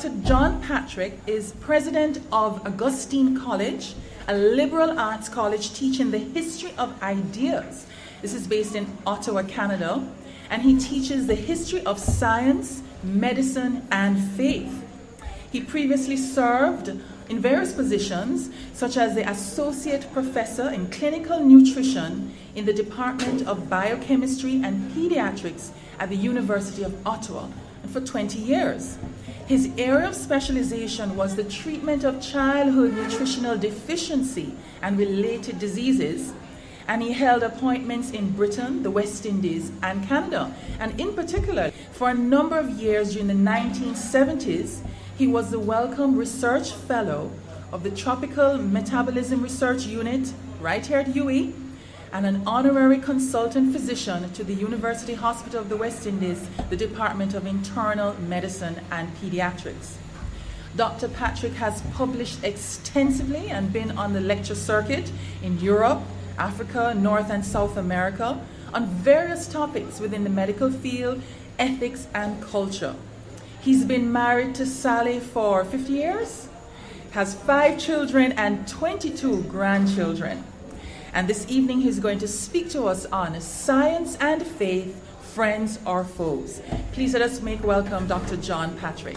Dr. John Patrick is president of Augustine College, a liberal arts college teaching the history of ideas. This is based in Ottawa, Canada, and he teaches the history of science, medicine, and faith. He previously served in various positions, such as the Associate Professor in Clinical Nutrition in the Department of Biochemistry and Pediatrics at the University of Ottawa, and for 20 years. His area of specialization was the treatment of childhood nutritional deficiency and related diseases, and he held appointments in Britain, the West Indies, and Canada. And in particular, for a number of years during the 1970s, he was the Wellcome Research Fellow of the Tropical Metabolism Research Unit right here at UWI, and an honorary consultant physician to the University Hospital of the West Indies, the Department of Internal Medicine and Pediatrics. Dr. Patrick has published extensively and been on the lecture circuit in Europe, Africa, North and South America on various topics within the medical field, ethics, and culture. He's been married to Sally for 50 years, has 5 children and 22 grandchildren. And this evening he's going to speak to us on science and faith, friends or foes. Please let us make welcome Dr. John Patrick.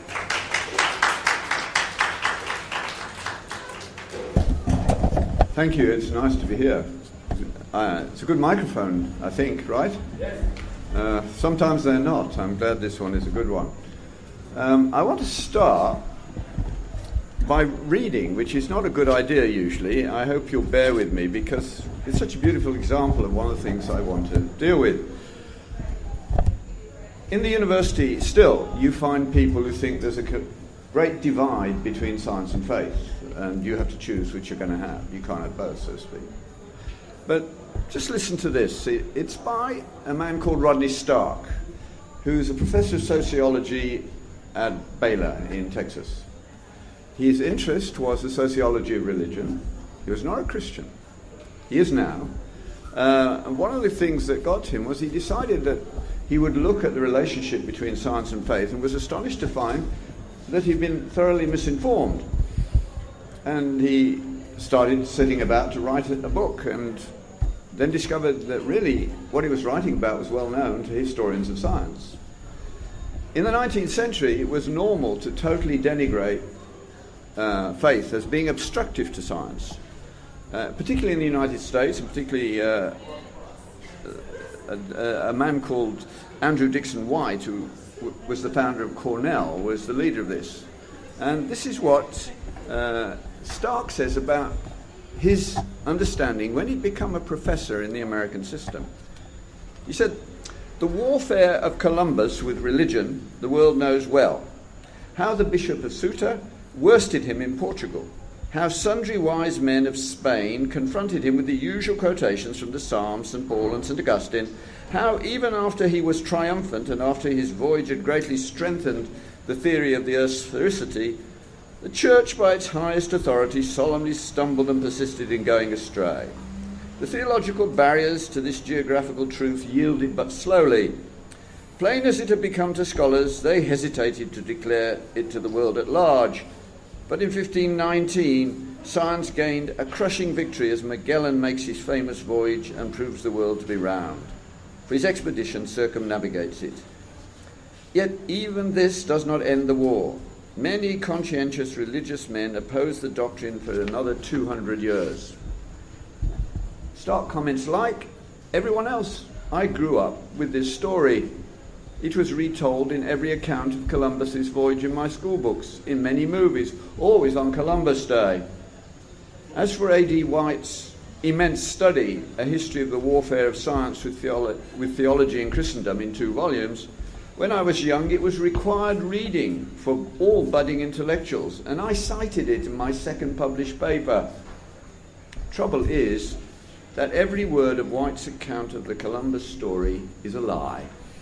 Thank you, it's nice to be here. It's a good microphone, I think, right? Yes. Sometimes they're not. I'm glad this one is a good one. I want to start by reading, which is not a good idea usually. I hope you'll bear with me because it's such a beautiful example of one of the things I want to deal with. In the university, still, you find people who think there's a great divide between science and faith, and you have to choose which you're going to have. You can't have both, so to speak. But just listen to this. It's by a man called Rodney Stark, who's a professor of sociology at Baylor in Texas. His interest was the sociology of religion. He was not a Christian. He is now. And one of the things that got him was he decided that he would look at the relationship between science and faith and was astonished to find that he'd been thoroughly misinformed. And he started setting about to write a book and then discovered that really what he was writing about was well known to historians of science. In the 19th century, it was normal to totally denigrate faith as being obstructive to science, particularly in the United States, and particularly a man called Andrew Dickson White, who was the founder of Cornell, was the leader of this. And this is what Stark says about his understanding when he'd become a professor in the American system. He said, "The warfare of Columbus with religion the world knows well. How the Bishop of Ceuta worsted him in Portugal. How sundry wise men of Spain confronted him with the usual quotations from the Psalms, St. Paul and St. Augustine. How even after he was triumphant and after his voyage had greatly strengthened the theory of the earth's sphericity, the Church by its highest authority solemnly stumbled and persisted in going astray. The theological barriers to this geographical truth yielded but slowly. Plain as it had become to scholars, they hesitated to declare it to the world at large. But in 1519, science gained a crushing victory as Magellan makes his famous voyage and proves the world to be round. For his expedition circumnavigates it. Yet even this does not end the war. Many conscientious religious men opposed the doctrine for another 200 years." Stark comments, like everyone else, I grew up with this story. It was retold in every account of Columbus's voyage in my school books, in many movies, always on Columbus Day. As for A.D. White's immense study, A History of the Warfare of Science with Theology in Christendom in 2 volumes, when I was young it was required reading for all budding intellectuals, and I cited it in my second published paper. Trouble is that every word of White's account of the Columbus story is a lie.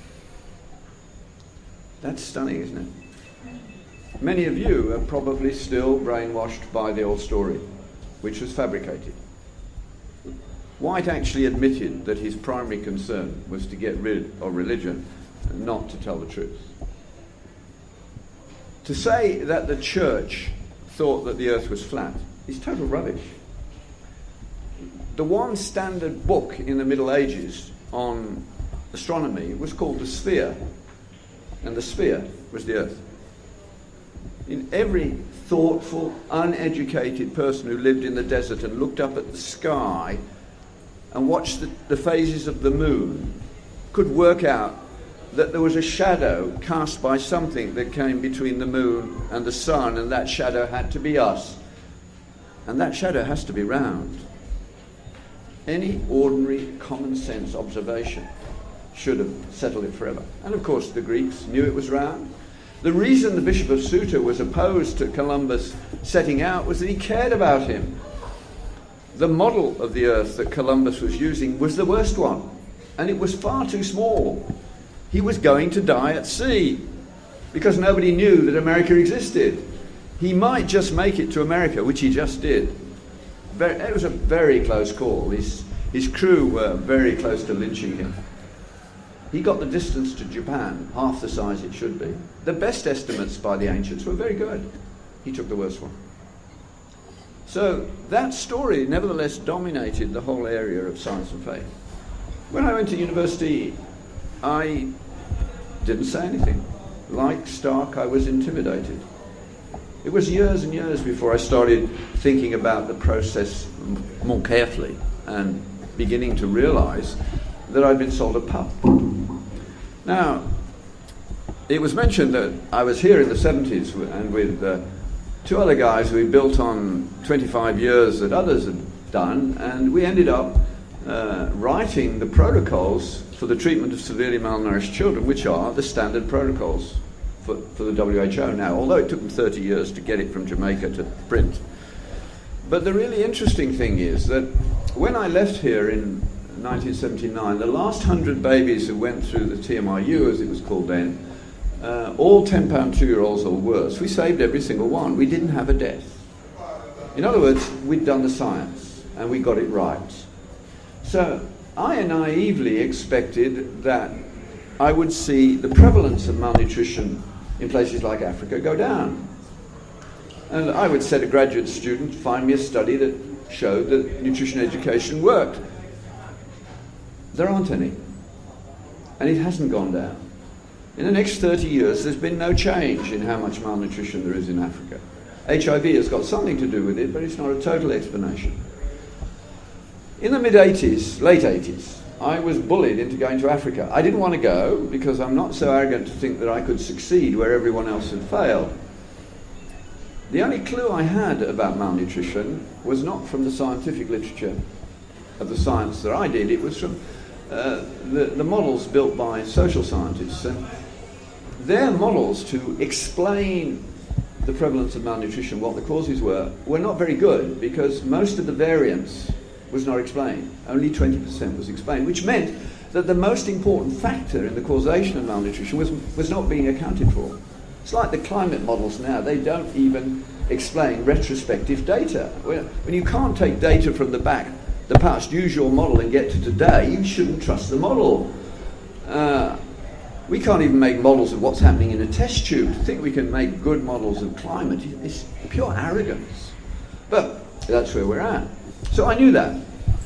That's stunning, isn't it? Many of you are probably still brainwashed by the old story, which was fabricated. White actually admitted that his primary concern was to get rid of religion and not to tell the truth. to say that the church thought that the earth was flat is total rubbish. The one standard book in the Middle Ages on astronomy was called the Sphere, and the sphere was the earth. In every thoughtful, uneducated person who lived in the desert and looked up at the sky and watched the phases of the moon could work out that there was a shadow cast by something that came between the moon and the sun, and that shadow had to be us. And that shadow has to be round. Any ordinary common sense observation should have settled it forever. And of course the Greeks knew it was round. The reason the Bishop of Ceuta was opposed to Columbus setting out was that he cared about him. The model of the earth that Columbus was using was the worst one, and it was far too small. He was going to die at sea because nobody knew that America existed. He might just make it to America, which he just did. It was a very close call. His crew were very close to lynching him. He got the distance to Japan, half the size it should be. The best estimates by the ancients were very good. He took the worst one. So that story nevertheless dominated the whole area of science and faith. When I went to university, I didn't say anything. Like Stark, I was intimidated. It was years and years before I started thinking about the process more carefully and beginning to realize that I'd been sold a pup. Now, it was mentioned that I was here in the 70s and with two other guys we built on 25 years that others had done, and we ended up writing the protocols for the treatment of severely malnourished children, which are the standard protocols for the WHO now, although it took them 30 years to get it from Jamaica to print. But the really interesting thing is that when I left here in 1979, the last 100 babies who went through the TMRU, as it was called then, all 10-pound 2-year-olds or worse, we saved every single one. We didn't have a death. In other words, we'd done the science and we got it right. So I naively expected that I would see the prevalence of malnutrition in places like Africa go down. And I would set a graduate student to find me a study that showed that nutrition education worked. There aren't any. And it hasn't gone down. In the next 30 years, there's been no change in how much malnutrition there is in Africa. HIV has got something to do with it, but it's not a total explanation. In the mid-80s, late 80s, I was bullied into going to Africa. I didn't want to go because I'm not so arrogant to think that I could succeed where everyone else had failed. The only clue I had about malnutrition was not from the scientific literature of the science that I did. It was from the models built by social scientists. And their models to explain the prevalence of malnutrition, what the causes were not very good because most of the variance was not explained. Only 20% was explained, which meant that the most important factor in the causation of malnutrition was not being accounted for. It's like the climate models now. They don't even explain retrospective data. When you can't take data from the past, use your model and get to today, you shouldn't trust the model. We can't even make models of what's happening in a test tube. To think we can make good models of climate is pure arrogance. But that's where we're at. So I knew that.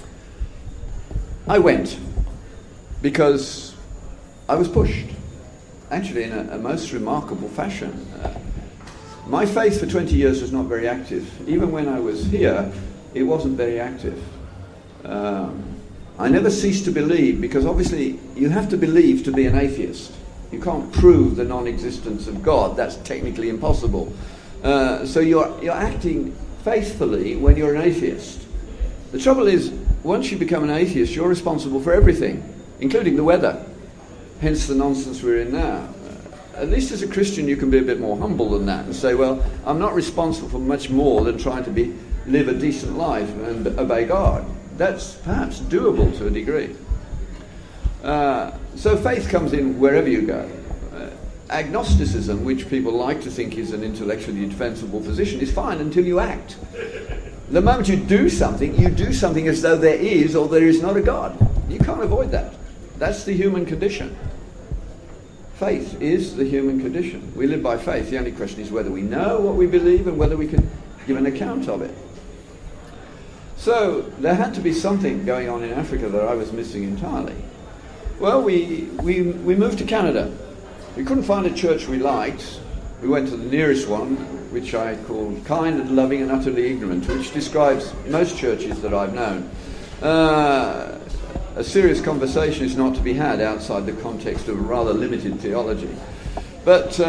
I went because I was pushed, actually in a most remarkable fashion. My faith for 20 years was not very active. Even when I was here, it wasn't very active. I never ceased to believe, because obviously you have to believe to be an atheist. You can't prove the non-existence of God. That's technically impossible. So you're acting faithfully when you're an atheist. The trouble is, once you become an atheist, you're responsible for everything, including the weather. Hence the nonsense we're in now. At least as a Christian, you can be a bit more humble than that and say, well, I'm not responsible for much more than trying to live a decent life and obey God. That's perhaps doable to a degree. So faith comes in wherever you go. Agnosticism, which people like to think is an intellectually defensible position, is fine until you act. The moment you do something as though there is or there is not a God. You can't avoid that. That's the human condition. Faith is the human condition. We live by faith. The only question is whether we know what we believe and whether we can give an account of it. So there had to be something going on in Africa that I was missing entirely. Well, we moved to Canada. We couldn't find a church we liked. We went to the nearest one, which I called Kind and Loving and Utterly Ignorant, which describes most churches that I've known. A serious conversation is not to be had outside the context of a rather limited theology. But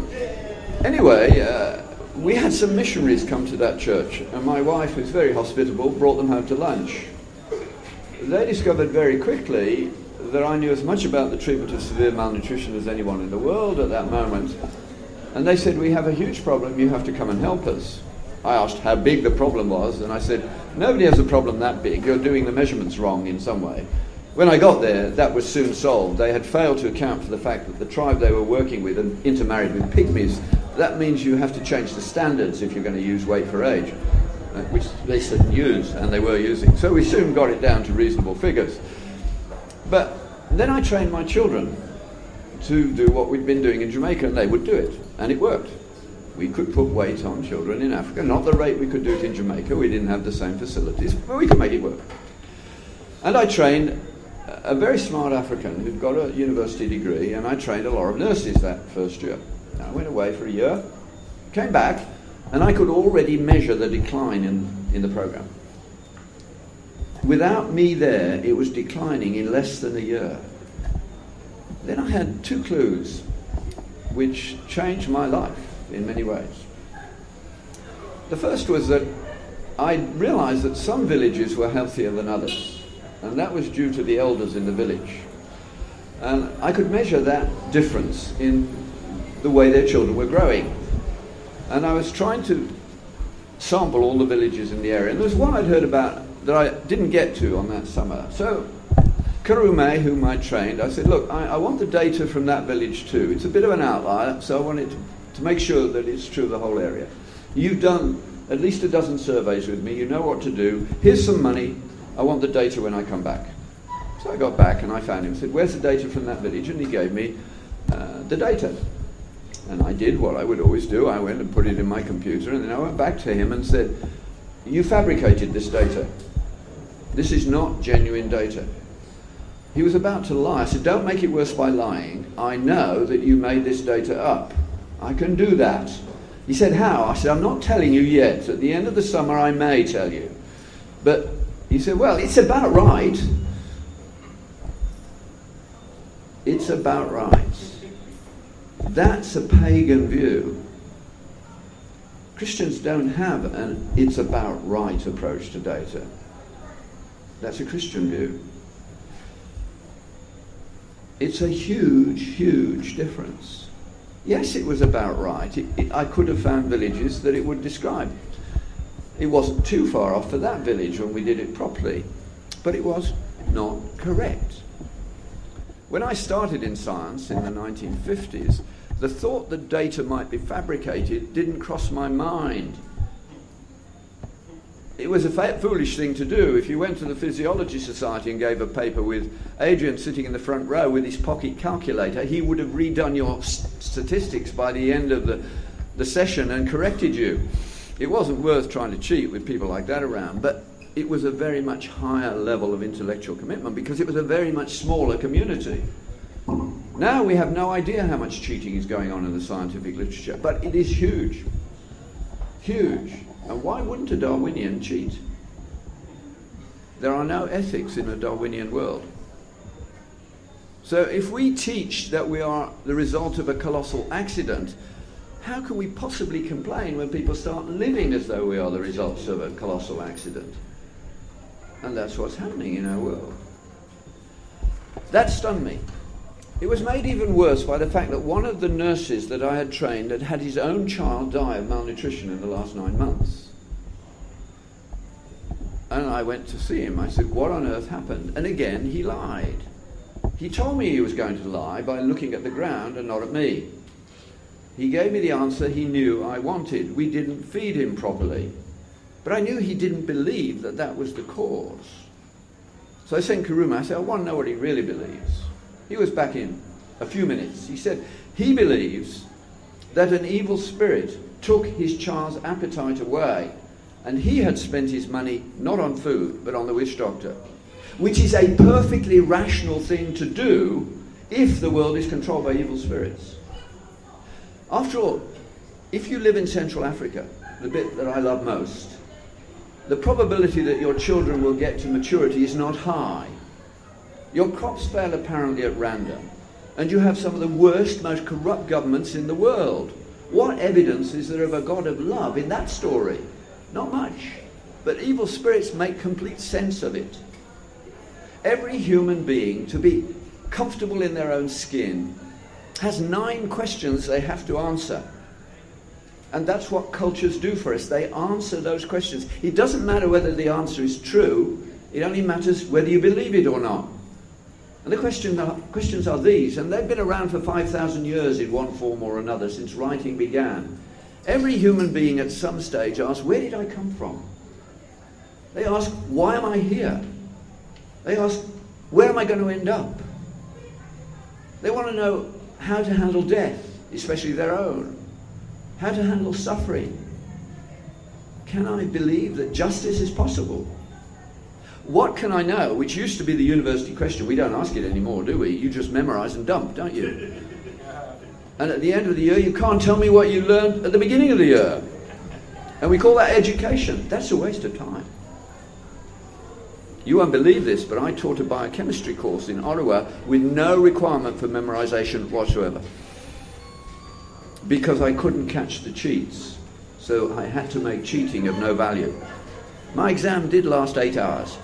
anyway, we had some missionaries come to that church, and my wife, who's very hospitable, brought them home to lunch. They discovered very quickly that I knew as much about the treatment of severe malnutrition as anyone in the world at that moment. And they said, we have a huge problem, you have to come and help us. I asked how big the problem was, and I said, nobody has a problem that big, you're doing the measurements wrong in some way. When I got there, that was soon solved. They had failed to account for the fact that the tribe they were working with had intermarried with pygmies. That means you have to change the standards if you're going to use weight for age, which they shouldn't use, and they were using. So we soon got it down to reasonable figures. But then I trained my children to do what we'd been doing in Jamaica, and they would do it, and it worked. We could put weight on children in Africa, not the rate we could do it in Jamaica. We didn't have the same facilities, but we could make it work. And I trained a very smart African who'd got a university degree, and I trained a lot of nurses that first year. I went away for a year, came back, and I could already measure the decline in the program. Without me there, it was declining in less than a year. Then I had two clues which changed my life in many ways. The first was that I realized that some villages were healthier than others, and that was due to the elders in the village. And I could measure that difference in the way their children were growing. And I was trying to sample all the villages in the area, and there was one I'd heard about that I didn't get to on that summer. So Karume, whom I trained, I said, look, I want the data from that village too. It's a bit of an outlier, so I wanted to make sure that it's true of the whole area. You've done at least a dozen surveys with me. You know what to do. Here's some money. I want the data when I come back. So I got back and I found him and said, where's the data from that village? And he gave me the data. And I did what I would always do. I went and put it in my computer, and then I went back to him and said, you fabricated this data. This is not genuine data. He was about to lie. I said, don't make it worse by lying. I know that you made this data up. I can do that. He said, how? I said, I'm not telling you yet. At the end of the summer, I may tell you. But he said, well, it's about right. It's about right. That's a pagan view. Christians don't have an it's about right approach to data. That's a Christian view. It's a huge, huge difference. Yes, it was about right. I could have found villages that it would describe. It wasn't too far off for that village when we did it properly, but it was not correct. When I started in science in the 1950s, the thought that data might be fabricated didn't cross my mind. It was a foolish thing to do. If you went to the Physiology Society and gave a paper with Adrian sitting in the front row with his pocket calculator, he would have redone your statistics by the end of the session and corrected you. It wasn't worth trying to cheat with people like that around, but it was a very much higher level of intellectual commitment because it was a very much smaller community. Now we have no idea how much cheating is going on in the scientific literature, but it is huge. Huge. And why wouldn't a Darwinian cheat? There are no ethics in a Darwinian world. So if we teach that we are the result of a colossal accident, how can we possibly complain when people start living as though we are the results of a colossal accident? And that's what's happening in our world. That stunned me. It was made even worse by the fact that one of the nurses that I had trained had had his own child die of malnutrition in the last 9 months. And I went to see him. I said, what on earth happened? And again, he lied. He told me he was going to lie by looking at the ground and not at me. He gave me the answer he knew I wanted. We didn't feed him properly. But I knew he didn't believe that that was the cause. So I sent Karume, I said, I want to know what he really believes. He was back in a few minutes. He said he believes that an evil spirit took his child's appetite away, and he had spent his money not on food but on the witch doctor, which is a perfectly rational thing to do if the world is controlled by evil spirits. After all, if you live in Central Africa, the bit that I love most, the probability that your children will get to maturity is not high. Your crops fail apparently at random, and you have some of the worst, most corrupt governments in the world. What evidence is there of a God of love in that story? Not much. But evil spirits make complete sense of it. Every human being, to be comfortable in their own skin, has 9 questions they have to answer. And that's what cultures do for us. They answer those questions. It doesn't matter whether the answer is true. It only matters whether you believe it or not. And the questions are these, and they've been around for 5,000 years in one form or another since writing began. Every human being at some stage asks, where did I come from? They ask, why am I here? They ask, where am I going to end up? They want to know how to handle death, especially their own. How to handle suffering. Can I believe that justice is possible? What can I know? Which used to be the university question. We don't ask it anymore, do we? You just memorize and dump, don't you? And at the end of the year, you can't tell me what you learned at the beginning of the year. And we call that education. That's a waste of time. You won't believe this, but I taught a biochemistry course in Ottawa with no requirement for memorization whatsoever, because I couldn't catch the cheats. So I had to make cheating of no value. My exam did last 8 hours.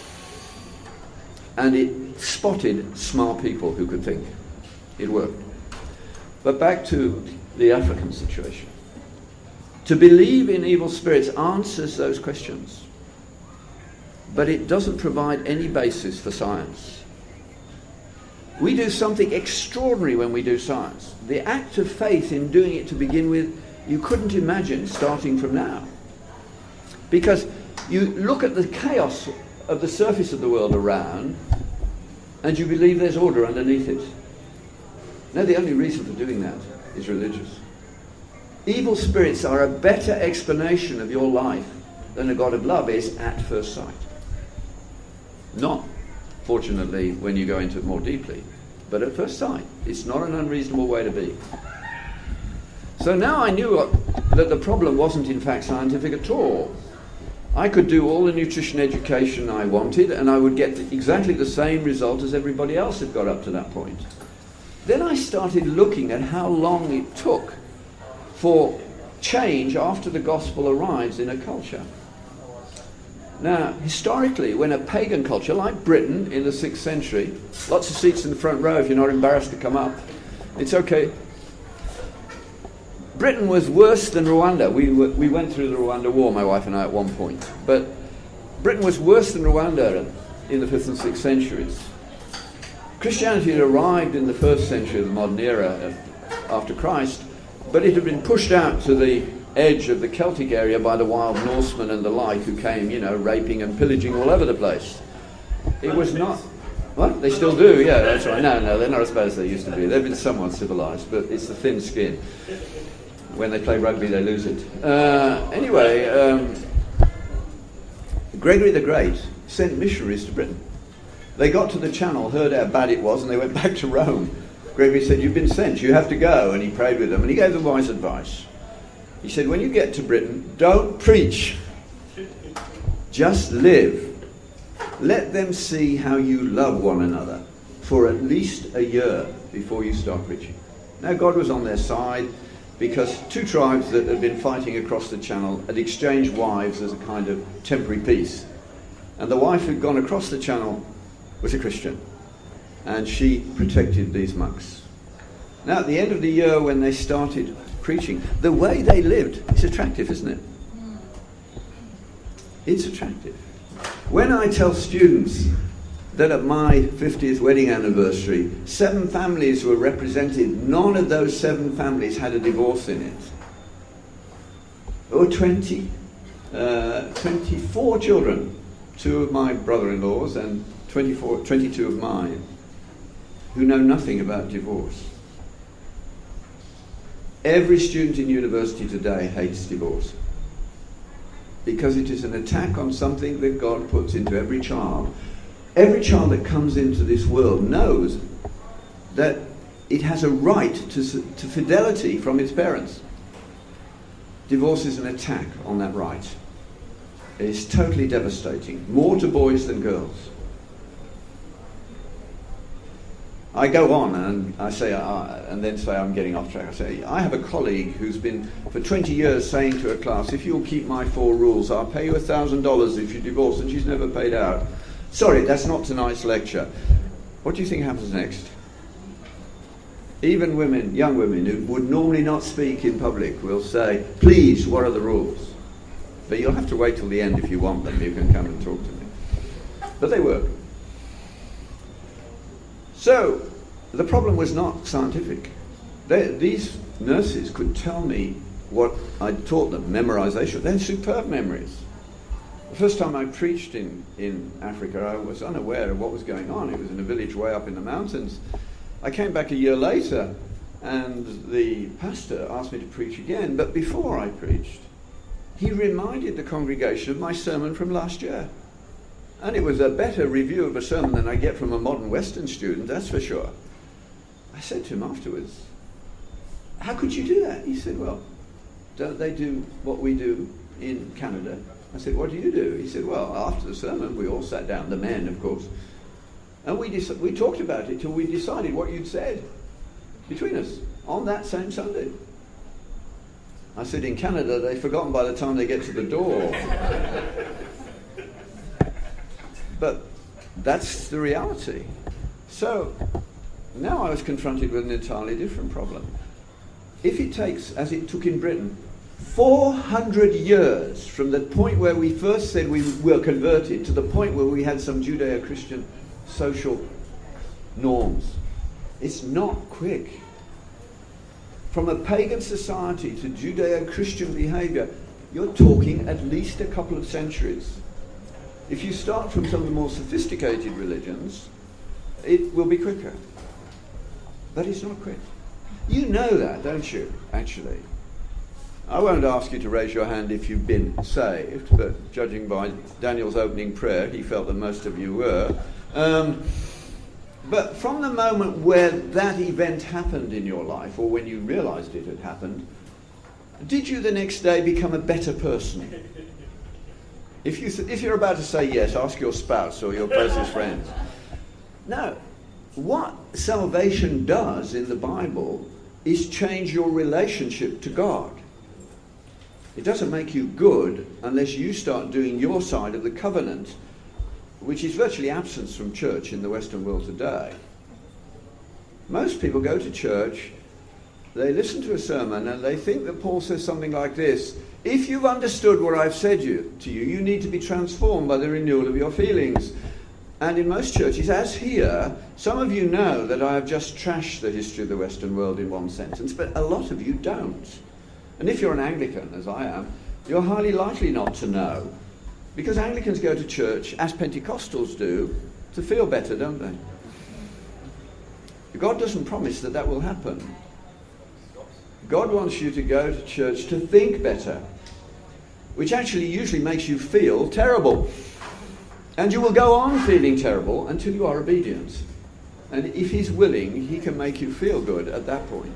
And it spotted smart people who could think. It worked. But back to the African situation. To believe in evil spirits answers those questions, but it doesn't provide any basis for science. We do something extraordinary when we do science. The act of faith in doing it to begin with, you couldn't imagine starting from now. Because you look at the chaos of the surface of the world around, and you believe there's order underneath it. Now, the only reason for doing that is religious. Evil spirits are a better explanation of your life than a God of love is at first sight. Not, fortunately, when you go into it more deeply, but at first sight. It's not an unreasonable way to be. So now I knew that the problem wasn't in fact scientific at all. I could do all the nutrition education I wanted, and I would get exactly the same result as everybody else had got up to that point. Then I started looking at how long it took for change after the gospel arrives in a culture. Now, historically, when a pagan culture, like Britain in the 6th century, lots of seats in the front row if you're not embarrassed to come up, it's okay. Britain was worse than Rwanda. We went through the Rwanda war, my wife and I, at one point. But Britain was worse than Rwanda in the 5th and 6th centuries. Christianity had arrived in the 1st century of the modern era after Christ, but it had been pushed out to the edge of the Celtic area by the wild Norsemen and the like, who came, raping and pillaging all over the place. It was not... What? They still do, yeah, that's right. No, they're not as bad as they used to be. They've been somewhat civilized, but it's the thin skin. When they play rugby, they lose it. Gregory the Great sent missionaries to Britain. They got to the Channel, heard how bad it was, and they went back to Rome. Gregory said, "You've been sent, you have to go." And he prayed with them, and he gave them wise advice. He said, when you get to Britain, don't preach. Just live. Let them see how you love one another for at least a year before you start preaching. Now, God was on their side, because 2 tribes that had been fighting across the Channel had exchanged wives as a kind of temporary peace. And the wife who'd gone across the Channel was a Christian, and she protected these monks. Now, at the end of the year, when they started preaching, the way they lived, it's attractive, isn't it? It's attractive. When I tell students that at my 50th wedding anniversary, 7 families were represented, none of those 7 families had a divorce in it. There were 24 children, 2 of my brother-in-laws and 22 of mine. who know nothing about divorce. Every student in university today hates divorce because it is an attack on something that God puts into every child. Every child that comes into this world knows that it has a right to fidelity from its parents. Divorce is an attack on that right. It is totally devastating, more to boys than girls. I go on and I say, and then say I'm getting off track. I say, I have a colleague who's been for 20 years saying to a class, if you'll keep my 4 rules, I'll pay you $1,000 if you divorce, and she's never paid out. Sorry, that's not tonight's lecture. What do you think happens next? Even women, young women who would normally not speak in public will say, please, what are the rules? But you'll have to wait till the end if you want them. You can come and talk to me. But they work. So, the problem was not scientific. These nurses could tell me what I'd taught them, memorization. They had superb memories. The first time I preached in Africa, I was unaware of what was going on. It was in a village way up in the mountains. I came back a year later, and the pastor asked me to preach again. But before I preached, he reminded the congregation of my sermon from last year. And it was a better review of a sermon than I get from a modern Western student, that's for sure. I said to him afterwards, how could you do that? He said, well, don't they do what we do in Canada? I said, what do you do? He said, well, after the sermon, we all sat down, the men, of course, and we talked about it till we decided what you'd said between us on that same Sunday. I said, in Canada, they've forgotten by the time they get to the door. But that's the reality. So now I was confronted with an entirely different problem. If it takes, as it took in Britain, 400 years from the point where we first said we were converted to the point where we had some Judeo-Christian social norms, it's not quick. From a pagan society to Judeo-Christian behavior, you're talking at least a couple of centuries. If you start from some of the more sophisticated religions, it will be quicker. But it's not quick. You know that, don't you, actually? I won't ask you to raise your hand if you've been saved, but judging by Daniel's opening prayer, he felt that most of you were. But from the moment where that event happened in your life, or when you realized it had happened, did you the next day become a better person? If you're about to say yes, ask your spouse or your closest friends. No. What salvation does in the Bible is change your relationship to God. It doesn't make you good unless you start doing your side of the covenant, which is virtually absent from church in the Western world today. Most people go to church, they listen to a sermon, and they think that Paul says something like this: if you've understood what I've said to you, you need to be transformed by the renewal of your feelings. And in most churches, as here, some of you know that I have just trashed the history of the Western world in one sentence, but a lot of you don't. And if you're an Anglican, as I am, you're highly likely not to know. Because Anglicans go to church, as Pentecostals do, to feel better, don't they? God doesn't promise that that will happen. God wants you to go to church to think better, which actually usually makes you feel terrible. And you will go on feeling terrible until you are obedient. And if he's willing, he can make you feel good at that point.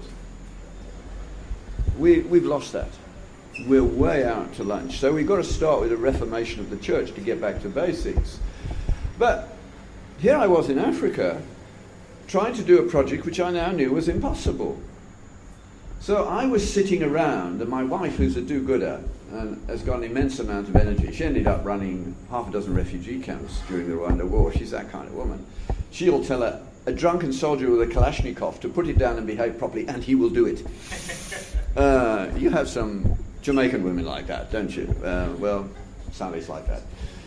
We've lost that. We're way out to lunch. So we've got to start with a reformation of the church to get back to basics. But here I was in Africa trying to do a project which I now knew was impossible. So I was sitting around, and my wife, who's a do-gooder and has got an immense amount of energy, she ended up running half a dozen refugee camps during the Rwanda war. She's that kind of woman. She'll tell a drunken soldier with a Kalashnikov to put it down and behave properly, and he will do it. You have some Jamaican women like that, don't you? Well, Sally's like that.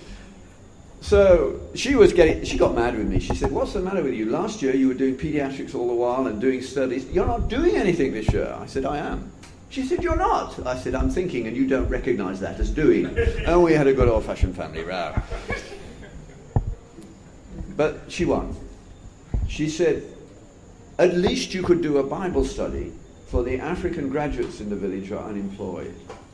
So she got mad with me. She said, what's the matter with you? Last year you were doing pediatrics all the while and doing studies. You're not doing anything this year. I said, I am. She said, you're not. I said, I'm thinking, and you don't recognize that as doing. And we had a good old-fashioned family row. But she won. She said, at least you could do a Bible study for the African graduates in the village who are unemployed.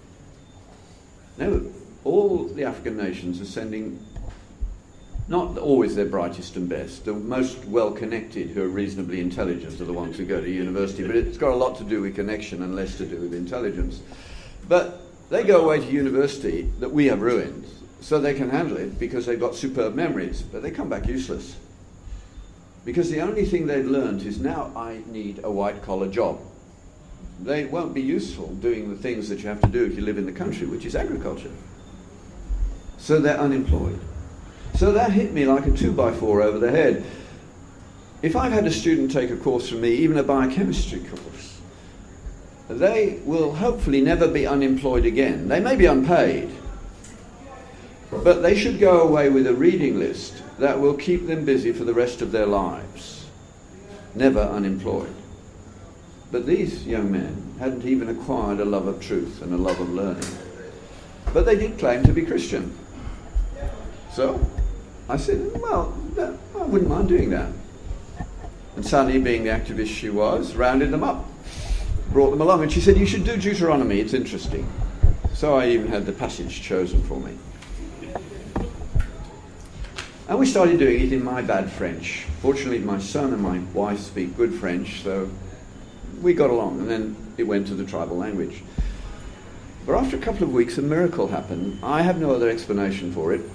No, all the African nations are sending not always their brightest and best. The most well-connected, who are reasonably intelligent, are the ones who go to university, but it's got a lot to do with connection and less to do with intelligence. But they go away to university that we have ruined, so they can handle it because they've got superb memories, but they come back useless. Because the only thing they've learned is, now I need a white-collar job. They won't be useful doing the things that you have to do if you live in the country, which is agriculture. So they're unemployed. So that hit me like a 2x4 over the head. If I've had a student take a course from me, even a biochemistry course, they will hopefully never be unemployed again. They may be unpaid, but they should go away with a reading list that will keep them busy for the rest of their lives, never unemployed. But these young men hadn't even acquired a love of truth and a love of learning. But they did claim to be Christian. So I said, well, I wouldn't mind doing that. And Sally, being the activist she was, rounded them up, brought them along, and she said, you should do Deuteronomy, it's interesting. So I even had the passage chosen for me. And we started doing it in my bad French. Fortunately, my son and my wife speak good French, so we got along, and then it went to the tribal language. But after a couple of weeks, a miracle happened. I have no other explanation for it.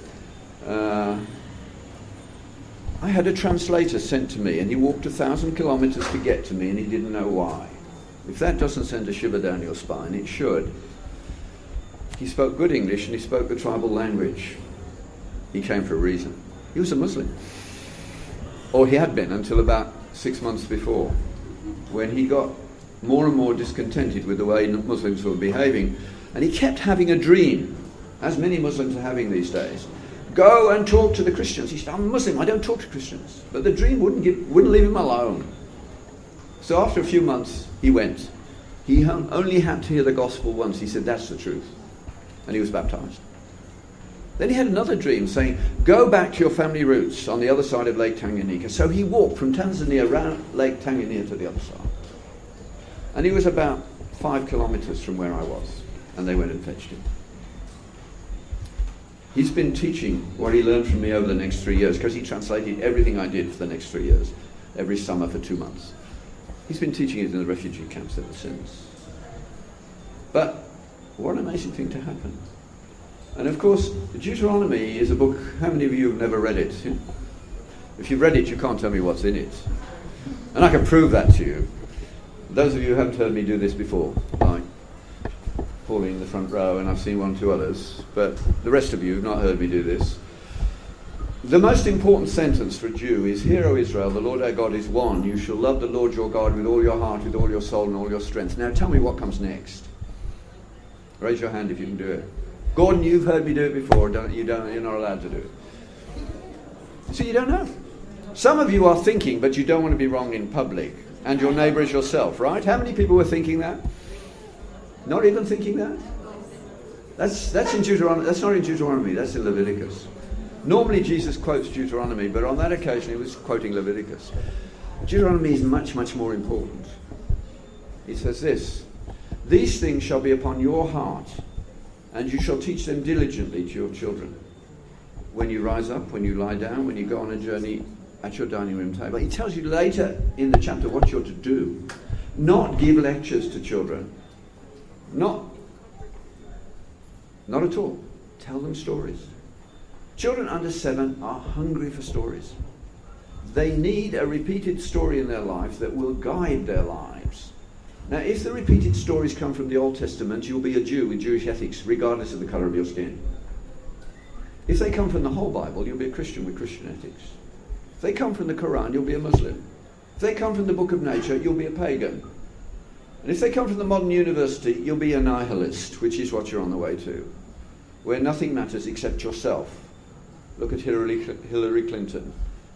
I had a translator sent to me, and he walked 1,000 kilometers to get to me, and he didn't know why. If that doesn't send a shiver down your spine, it should. He spoke good English, and he spoke the tribal language. He came for a reason. He was a Muslim. Or he had been until about 6 months before, when he got more and more discontented with the way Muslims were behaving, and he kept having a dream, as many Muslims are having these days. Go and talk to the Christians. He said, I'm a Muslim, I don't talk to Christians. But the dream wouldn't leave him alone. So after a few months, he went. He only had to hear the gospel once. He said, that's the truth. And he was baptized. Then he had another dream saying, go back to your family roots on the other side of Lake Tanganyika. So he walked from Tanzania around Lake Tanganyika to the other side. And he was about 5 kilometers from where I was. And they went and fetched him. He's been teaching what he learned from me over the next 3 years, because he translated everything I did for the next 3 years, every summer for 2 months. He's been teaching it in the refugee camps ever since. But what an amazing thing to happen. And of course, Deuteronomy is a book, how many of you have never read it? If you've read it, you can't tell me what's in it. And I can prove that to you. Those of you who haven't heard me do this before, like Pauline in the front row, and I've seen 1 or 2 others, but the rest of you have not heard me do this. The most important sentence for a Jew is, Hear, O Israel, the Lord our God is one. You shall love the Lord your God with all your heart, with all your soul, and all your strength. Now tell me what comes next. Raise your hand if you can do it. Gordon, you've heard me do it before. You're not allowed to do it. So you don't know. Some of you are thinking, but you don't want to be wrong in public. And your neighbour is yourself, right? How many people were thinking that? Not even thinking that? That's in Deuteronomy. That's not in Deuteronomy. That's in Leviticus. Normally Jesus quotes Deuteronomy, but on that occasion he was quoting Leviticus. Deuteronomy is much, much more important. He says this, these things shall be upon your heart, and you shall teach them diligently to your children. When you rise up, when you lie down, when you go on a journey, at your dining room table. He tells you later in the chapter what you're to do. Not give lectures to children. Not at all. Tell them stories. Children under 7 are hungry for stories. They need a repeated story in their lives that will guide their lives. Now, if the repeated stories come from the Old Testament, you'll be a Jew with Jewish ethics, regardless of the colour of your skin. If they come from the whole Bible, you'll be a Christian with Christian ethics. If they come from the Quran, you'll be a Muslim. If they come from the Book of Nature, you'll be a pagan. And if they come from the modern university, you'll be a nihilist, which is what you're on the way to, where nothing matters except yourself. Look at Hillary Clinton.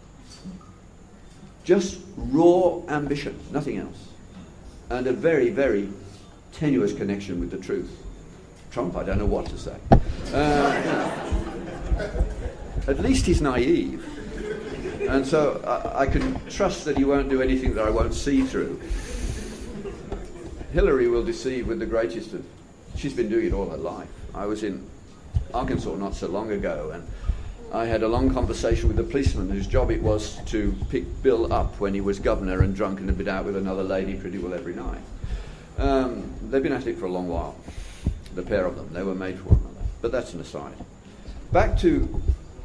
Just raw ambition, nothing else. And a very, very tenuous connection with the truth. Trump, I don't know what to say. At least he's naive. And so I can trust that he won't do anything that I won't see through. Hillary will deceive with the greatest of... She's been doing it all her life. I was in Arkansas not so long ago, and I had a long conversation with a policeman whose job it was to pick Bill up when he was governor and drunk and had been out with another lady pretty well every night. They've been at it for a long while, the pair of them. They were made for one another. But that's an aside. Back to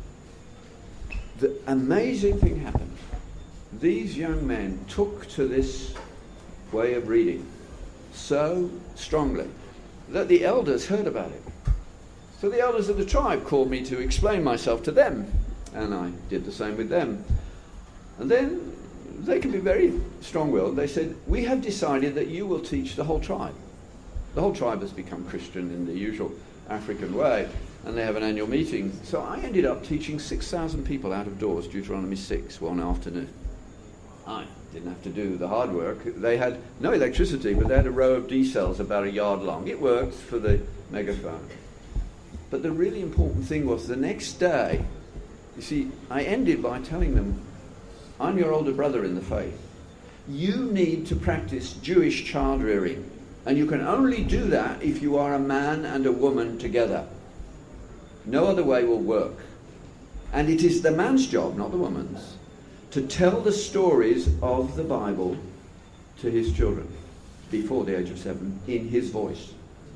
the amazing thing happened. These young men took to this way of reading so strongly that the elders heard about it. So the elders of the tribe called me to explain myself to them, and I did the same with them. And then they can be very strong-willed. They said, we have decided that you will teach the whole tribe. The whole tribe has become Christian in the usual African way, and they have an annual meeting. So I ended up teaching 6,000 people out of doors, Deuteronomy 6, one afternoon. I didn't have to do the hard work. They had no electricity, but they had a row of D cells about a yard long. It worked for the megaphone. But the really important thing was the next day, you see, I ended by telling them, I'm your older brother in the faith. You need to practice Jewish child rearing. And you can only do that if you are a man and a woman together. No other way will work. And it is the man's job, not the woman's, to tell the stories of the Bible to his children before the age of 7 in his voice.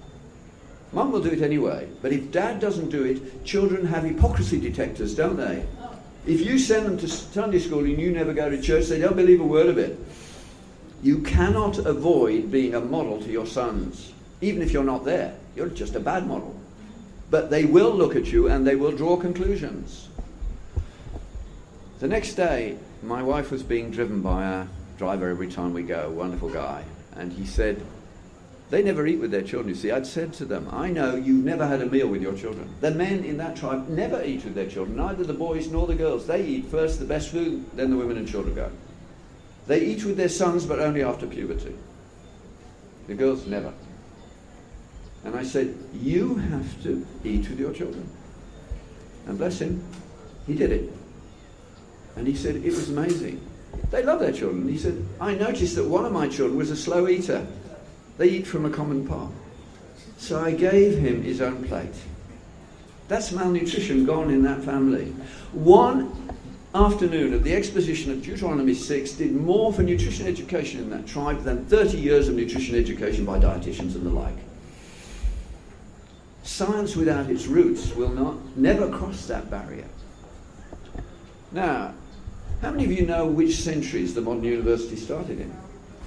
Mum will do it anyway, but if Dad doesn't do it, children have hypocrisy detectors, don't they? If you send them to Sunday school and you never go to church, they don't believe a word of it. You cannot avoid being a model to your sons. Even if you're not there, you're just a bad model. But they will look at you and they will draw conclusions. The next day, my wife was being driven by a driver every time we go, a wonderful guy, and he said, they never eat with their children, you see. I'd said to them, I know you've never had a meal with your children. The men in that tribe never eat with their children, neither the boys nor the girls. They eat first the best food, then the women and children go. They eat with their sons, but only after puberty. The girls never. And I said, you have to eat with your children. And bless him, he did it. And he said, it was amazing. They love their children. He said, I noticed that one of my children was a slow eater. They eat from a common pot. So I gave him his own plate. That's malnutrition gone in that family. One afternoon of the exposition of Deuteronomy 6 did more for nutrition education in that tribe than 30 years of nutrition education by dietitians and the like. Science without its roots will never cross that barrier. Now, how many of you know which centuries the modern university started in?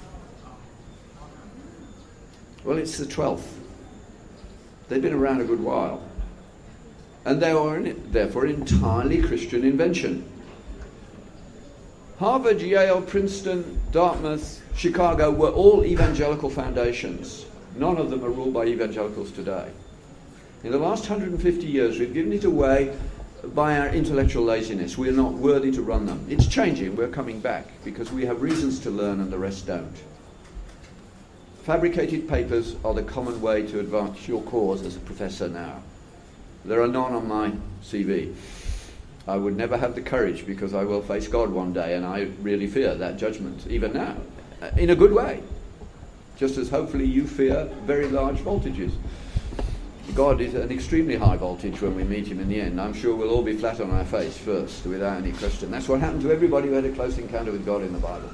Well, it's the 12th. They've been around a good while. And they were, therefore, an entirely Christian invention. Harvard, Yale, Princeton, Dartmouth, Chicago were all evangelical foundations. None of them are ruled by evangelicals today. In the last 150 years, we've given it away by our intellectual laziness. We're not worthy to run them. It's changing. We're coming back because we have reasons to learn and the rest don't. Fabricated papers are the common way to advance your cause as a professor now. There are none on my CV. I would never have the courage because I will face God one day, and I really fear that judgment, even now, in a good way. Just as hopefully you fear very large voltages. God is an extremely high voltage when we meet him in the end. I'm sure we'll all be flat on our face first, without any question. That's what happened to everybody who had a close encounter with God in the Bible.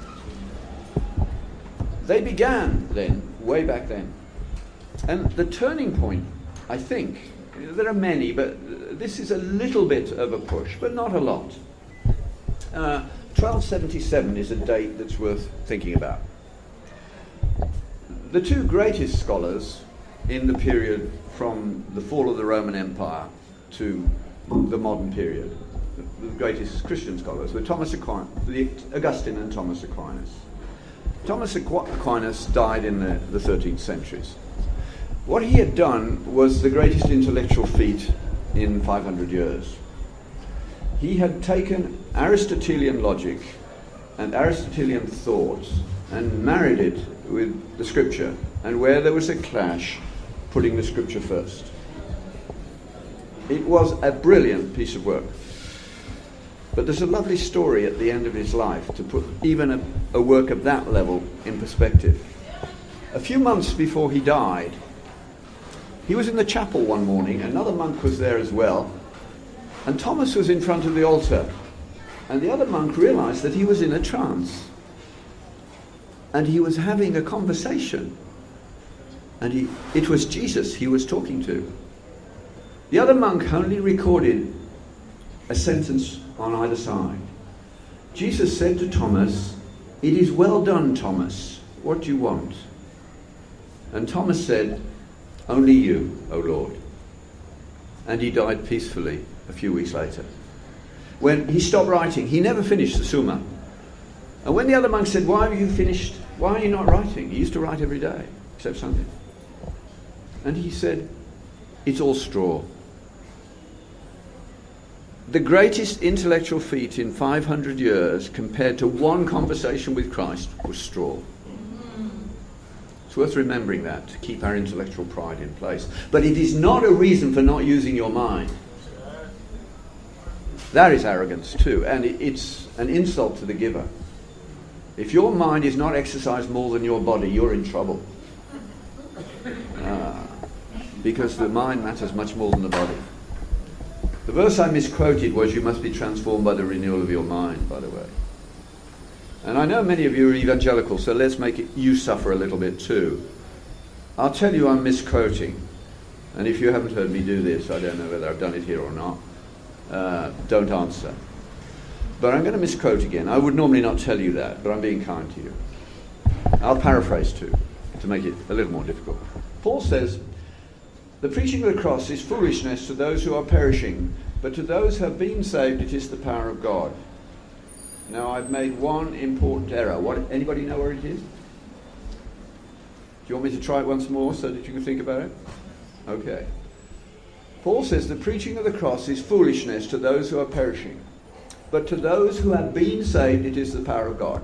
They began then, way back then. And the turning point, I think, there are many, but this is a little bit of a push, but not a lot. 1277 is a date that's worth thinking about. The two greatest scholars in the period from the fall of the Roman Empire to the modern period, the greatest Christian scholars, were Augustine and Thomas Aquinas. Thomas Aquinas died in the 13th centuries. What he had done was the greatest intellectual feat in 500 years. He had taken Aristotelian logic and Aristotelian thought and married it with the scripture, and where there was a clash, putting the scripture first. It was a brilliant piece of work. But there's a lovely story at the end of his life to put even a work of that level in perspective. A few months before he died, he was in the chapel one morning. Another monk was there as well. And Thomas was in front of the altar. And the other monk realized that he was in a trance. And he was having a conversation. And it was Jesus he was talking to. The other monk only recorded a sentence on either side. Jesus said to Thomas, "It is well done, Thomas. What do you want?" And Thomas said, "Only you, O Lord." And he died peacefully a few weeks later. When he stopped writing, he never finished the Summa. And when the other monk said, "Why have you finished? Why are you not writing?" He used to write every day, except Sunday. And he said, "It's all straw." The greatest intellectual feat in 500 years compared to one conversation with Christ was straw. It's worth remembering that to keep our intellectual pride in place. But it is not a reason for not using your mind. That is arrogance too, and it's an insult to the giver. If your mind is not exercised more than your body, you're in trouble. Because the mind matters much more than the body. The verse I misquoted was, "You must be transformed by the renewal of your mind," by the way. And I know many of you are evangelical, so let's make you suffer a little bit too. I'll tell you I'm misquoting. And if you haven't heard me do this, I don't know whether I've done it here or not. Don't answer. But I'm going to misquote again. I would normally not tell you that, but I'm being kind to you. I'll paraphrase too, to make it a little more difficult. Paul says, "The preaching of the cross is foolishness to those who are perishing, but to those who have been saved it is the power of God." Now I've made one important error. Anybody know where it is? Do you want me to try it once more so that you can think about it? Okay. Paul says the preaching of the cross is foolishness to those who are perishing, but to those who have been saved it is the power of God.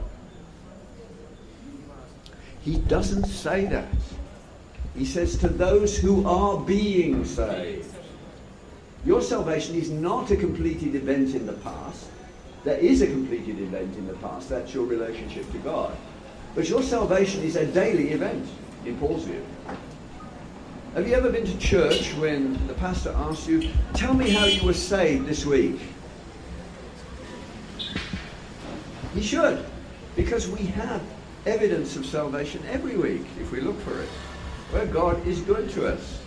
He doesn't say that. He says to those who are being saved. Your salvation is not a completed event in the past. There is a completed event in the past. That's your relationship to God. But your salvation is a daily event, in Paul's view. Have you ever been to church when the pastor asks you, "Tell me how you were saved this week"? He should, because we have evidence of salvation every week, if we look for it, where God is good to us.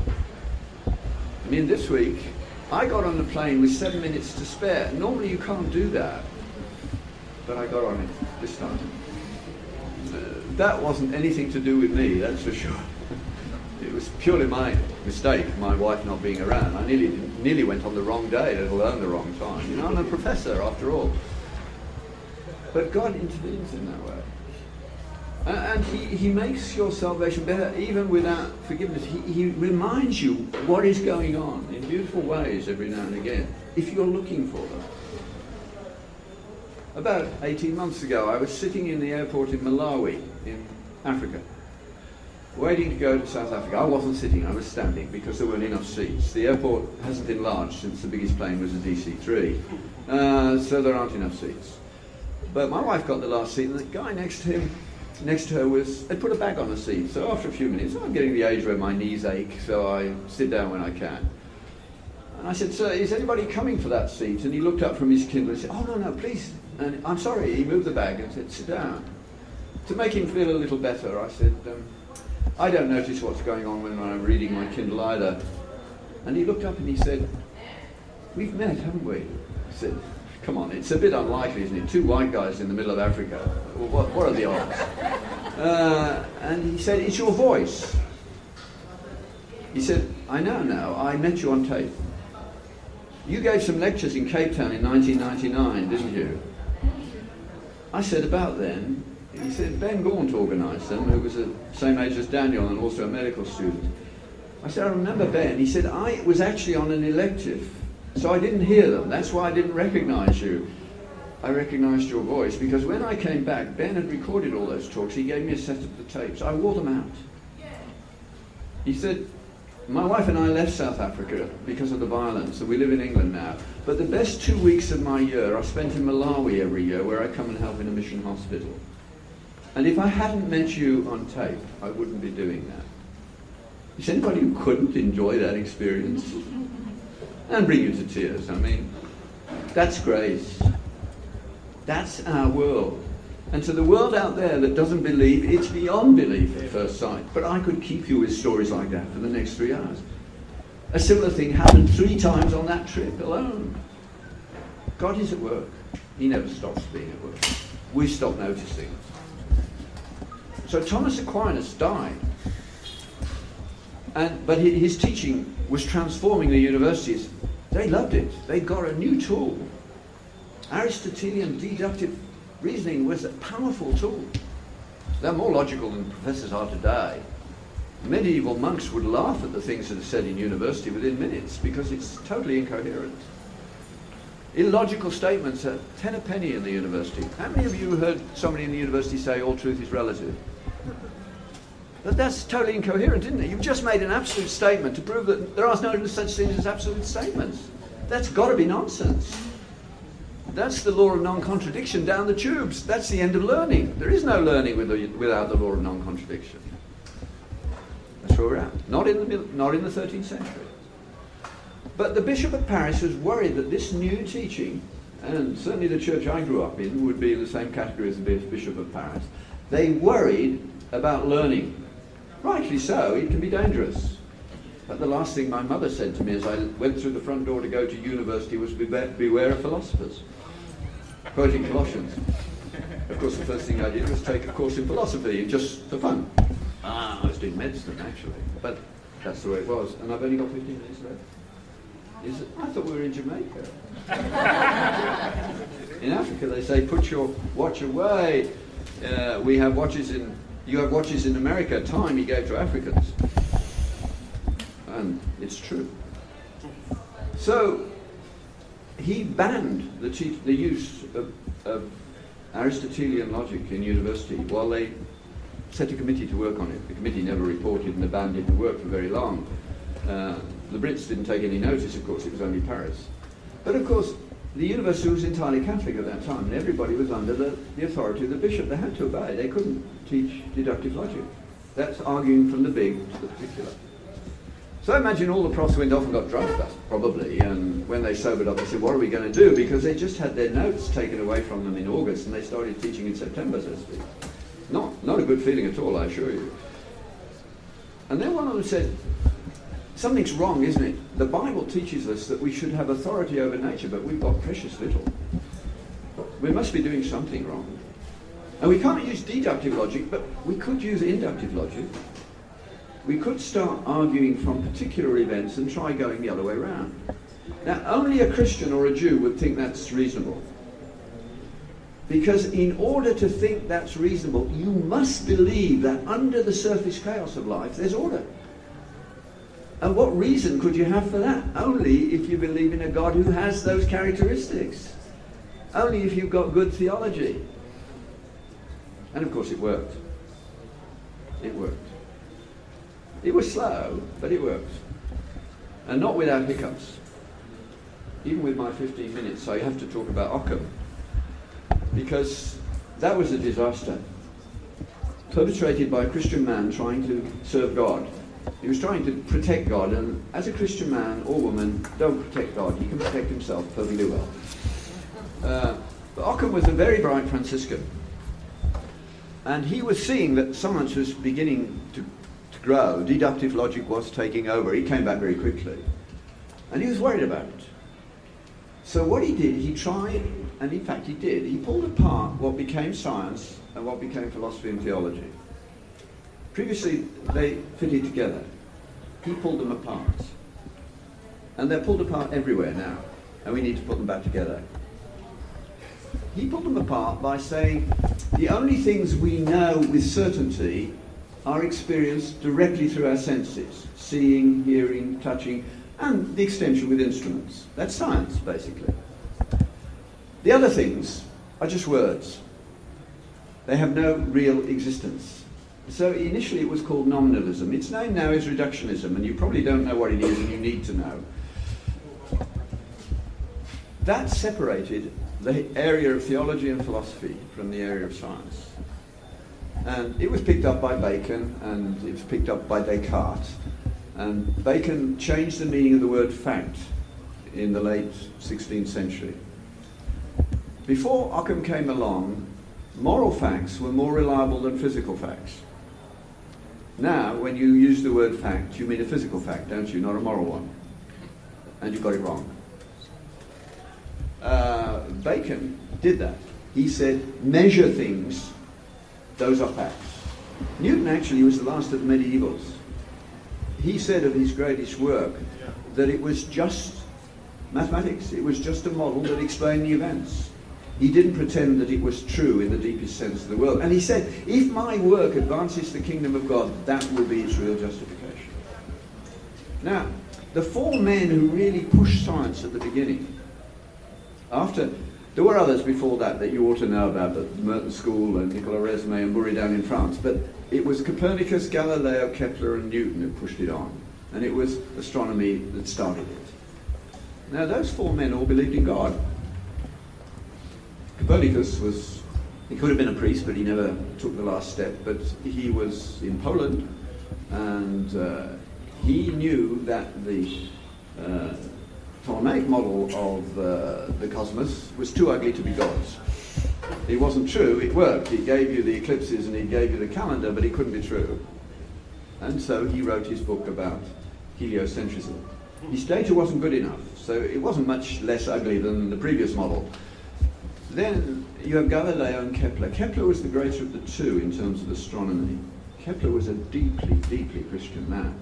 I mean, this week, I got on the plane with 7 minutes to spare. Normally you can't do that. But I got on it this time. That wasn't anything to do with me, that's for sure. It was purely my mistake, my wife not being around. I nearly went on the wrong day, let alone the wrong time. You know, I'm a professor after all. But God intervenes in that way. And he makes your salvation better even without forgiveness. He reminds you what is going on in beautiful ways every now and again, if you're looking for them. About 18 months ago, I was sitting in the airport in Malawi, in Africa, waiting to go to South Africa. I wasn't sitting, I was standing, because there weren't enough seats. The airport hasn't enlarged since the biggest plane was a DC-3, so there aren't enough seats. But my wife got the last seat, and the guy next to her had put a bag on the seat. So after a few minutes, I'm getting the age where my knees ache, so I sit down when I can. And I said, "Sir, is anybody coming for that seat?" And he looked up from his Kindle and said, "Oh, no, please." And I'm sorry, he moved the bag and said, "Sit down." To make him feel a little better, I said, "I don't notice what's going on when I'm reading my Kindle either." And he looked up and he said, "We've met, haven't we?" I said, "Come on, it's a bit unlikely, isn't it? Two white guys in the middle of Africa. Well, what are the odds?" And he said, "It's your voice." He said, "I know now. I met you on tape. You gave some lectures in Cape Town in 1999, didn't you?" I said, "About then." He said, "Ben Gaunt organised them, who was the same age as Daniel and also a medical student." I said, "I remember Ben." He said, "I was actually on an elective, so I didn't hear them. That's why I didn't recognise you. I recognised your voice because when I came back, Ben had recorded all those talks. He gave me a set of the tapes. I wore them out." He said, My wife and I left South Africa because of the violence, and we live in England now. But the best 2 weeks of my year are spent in Malawi every year, where I come and help in a mission hospital. And if I hadn't met you on tape, I wouldn't be doing that. Is anybody who couldn't enjoy that experience? And bring you to tears. I mean, that's grace. That's our world. And to the world out there that doesn't believe, it's beyond belief at first sight. But I could keep you with stories like that for the next 3 hours. A similar thing happened 3 times on that trip alone. God is at work. He never stops being at work. We stop noticing. So Thomas Aquinas died. But his teaching was transforming the universities. They loved it. They got a new tool. Aristotelian deductive reasoning was a powerful tool. They're more logical than professors are today. Medieval monks would laugh at the things that are said in university within minutes because it's totally incoherent. Illogical statements are 10 a penny in the university. How many of you heard somebody in the university say all truth is relative? But that's totally incoherent, isn't it? You've just made an absolute statement to prove that there are no such things as absolute statements. That's got to be nonsense. That's the law of non-contradiction down the tubes. That's the end of learning. There is no learning without the law of non-contradiction. That's where we're at. Not in the 13th century. But the Bishop of Paris was worried that this new teaching, and certainly the church I grew up in would be in the same category as the Bishop of Paris, they worried about learning. Rightly so, it can be dangerous. But the last thing my mother said to me as I went through the front door to go to university was, beware of philosophers. Quoting Colossians. Of course, the first thing I did was take a course in philosophy, just for fun. I was doing medicine, actually. But that's the way it was. And I've only got 15 minutes left. I thought we were in Jamaica. In Africa, they say, put your watch away. You have watches in America, time he gave to Africans. And it's true. So he banned the use of Aristotelian logic in university while they set a committee to work on it. The committee never reported and the ban didn't work for very long. The Brits didn't take any notice, of course, it was only Paris. But of course, the university was entirely Catholic at that time, and everybody was under the authority of the bishop. They had to obey. They couldn't teach deductive logic. That's arguing from the big to the particular. So I imagine all the profs went off and got drunk, probably, and when they sobered up, they said, what are we going to do? Because they just had their notes taken away from them in August, and they started teaching in September, so to speak. Not a good feeling at all, I assure you. And then one of them said, something's wrong, isn't it? The Bible teaches us that we should have authority over nature, but we've got precious little. We must be doing something wrong. And we can't use deductive logic, but we could use inductive logic. We could start arguing from particular events and try going the other way around. Now, only a Christian or a Jew would think that's reasonable. Because in order to think that's reasonable, you must believe that under the surface chaos of life, there's order. And what reason could you have for that? Only if you believe in a God who has those characteristics. Only if you've got good theology. And of course it worked. It worked. It was slow, but it worked. And not without hiccups. Even with my 15 minutes, I have to talk about Occam. Because that was a disaster. Perpetrated by a Christian man trying to serve God. He was trying to protect God, and as a Christian man or woman, don't protect God. He can protect himself perfectly well. But Occam was a very bright Franciscan. And he was seeing that science was beginning to grow. Deductive logic was taking over. He came back very quickly. And he was worried about it. So what he did, he tried, and in fact he did, he pulled apart what became science and what became philosophy and theology. Previously, they fitted together. He pulled them apart. And they're pulled apart everywhere now. And we need to put them back together. He pulled them apart by saying, the only things we know with certainty are experienced directly through our senses. Seeing, hearing, touching, and the extension with instruments. That's science, basically. The other things are just words. They have no real existence. So initially it was called nominalism. Its name now is reductionism, and you probably don't know what it is, and you need to know. That separated the area of theology and philosophy from the area of science. And it was picked up by Bacon, and it was picked up by Descartes. And Bacon changed the meaning of the word fact in the late 16th century. Before Occam came along, moral facts were more reliable than physical facts. Now, when you use the word fact, you mean a physical fact, don't you? Not a moral one. And you got it wrong. Bacon did that. He said, measure things, those are facts. Newton actually was the last of the medievals. He said of his greatest work that it was just mathematics. It was just a model that explained the events. He didn't pretend that it was true in the deepest sense of the word. And he said, if my work advances the kingdom of God, that will be its real justification. Now, the four men who really pushed science at the beginning, there were others before that you ought to know about, the Merton School and Nicolas Resme and Murray down in France, but it was Copernicus, Galileo, Kepler and Newton who pushed it on. And it was astronomy that started it. Now, those four men all believed in God. Copernicus he could have been a priest, but he never took the last step, but he was in Poland, and he knew that the Ptolemaic model of the cosmos was too ugly to be God's. It wasn't true, it worked. It gave you the eclipses and it gave you the calendar, but it couldn't be true. And so he wrote his book about heliocentrism. His data wasn't good enough, so it wasn't much less ugly than the previous model. Then you have Galileo and Kepler. Kepler was the greater of the two in terms of astronomy. Kepler was a deeply, deeply Christian man.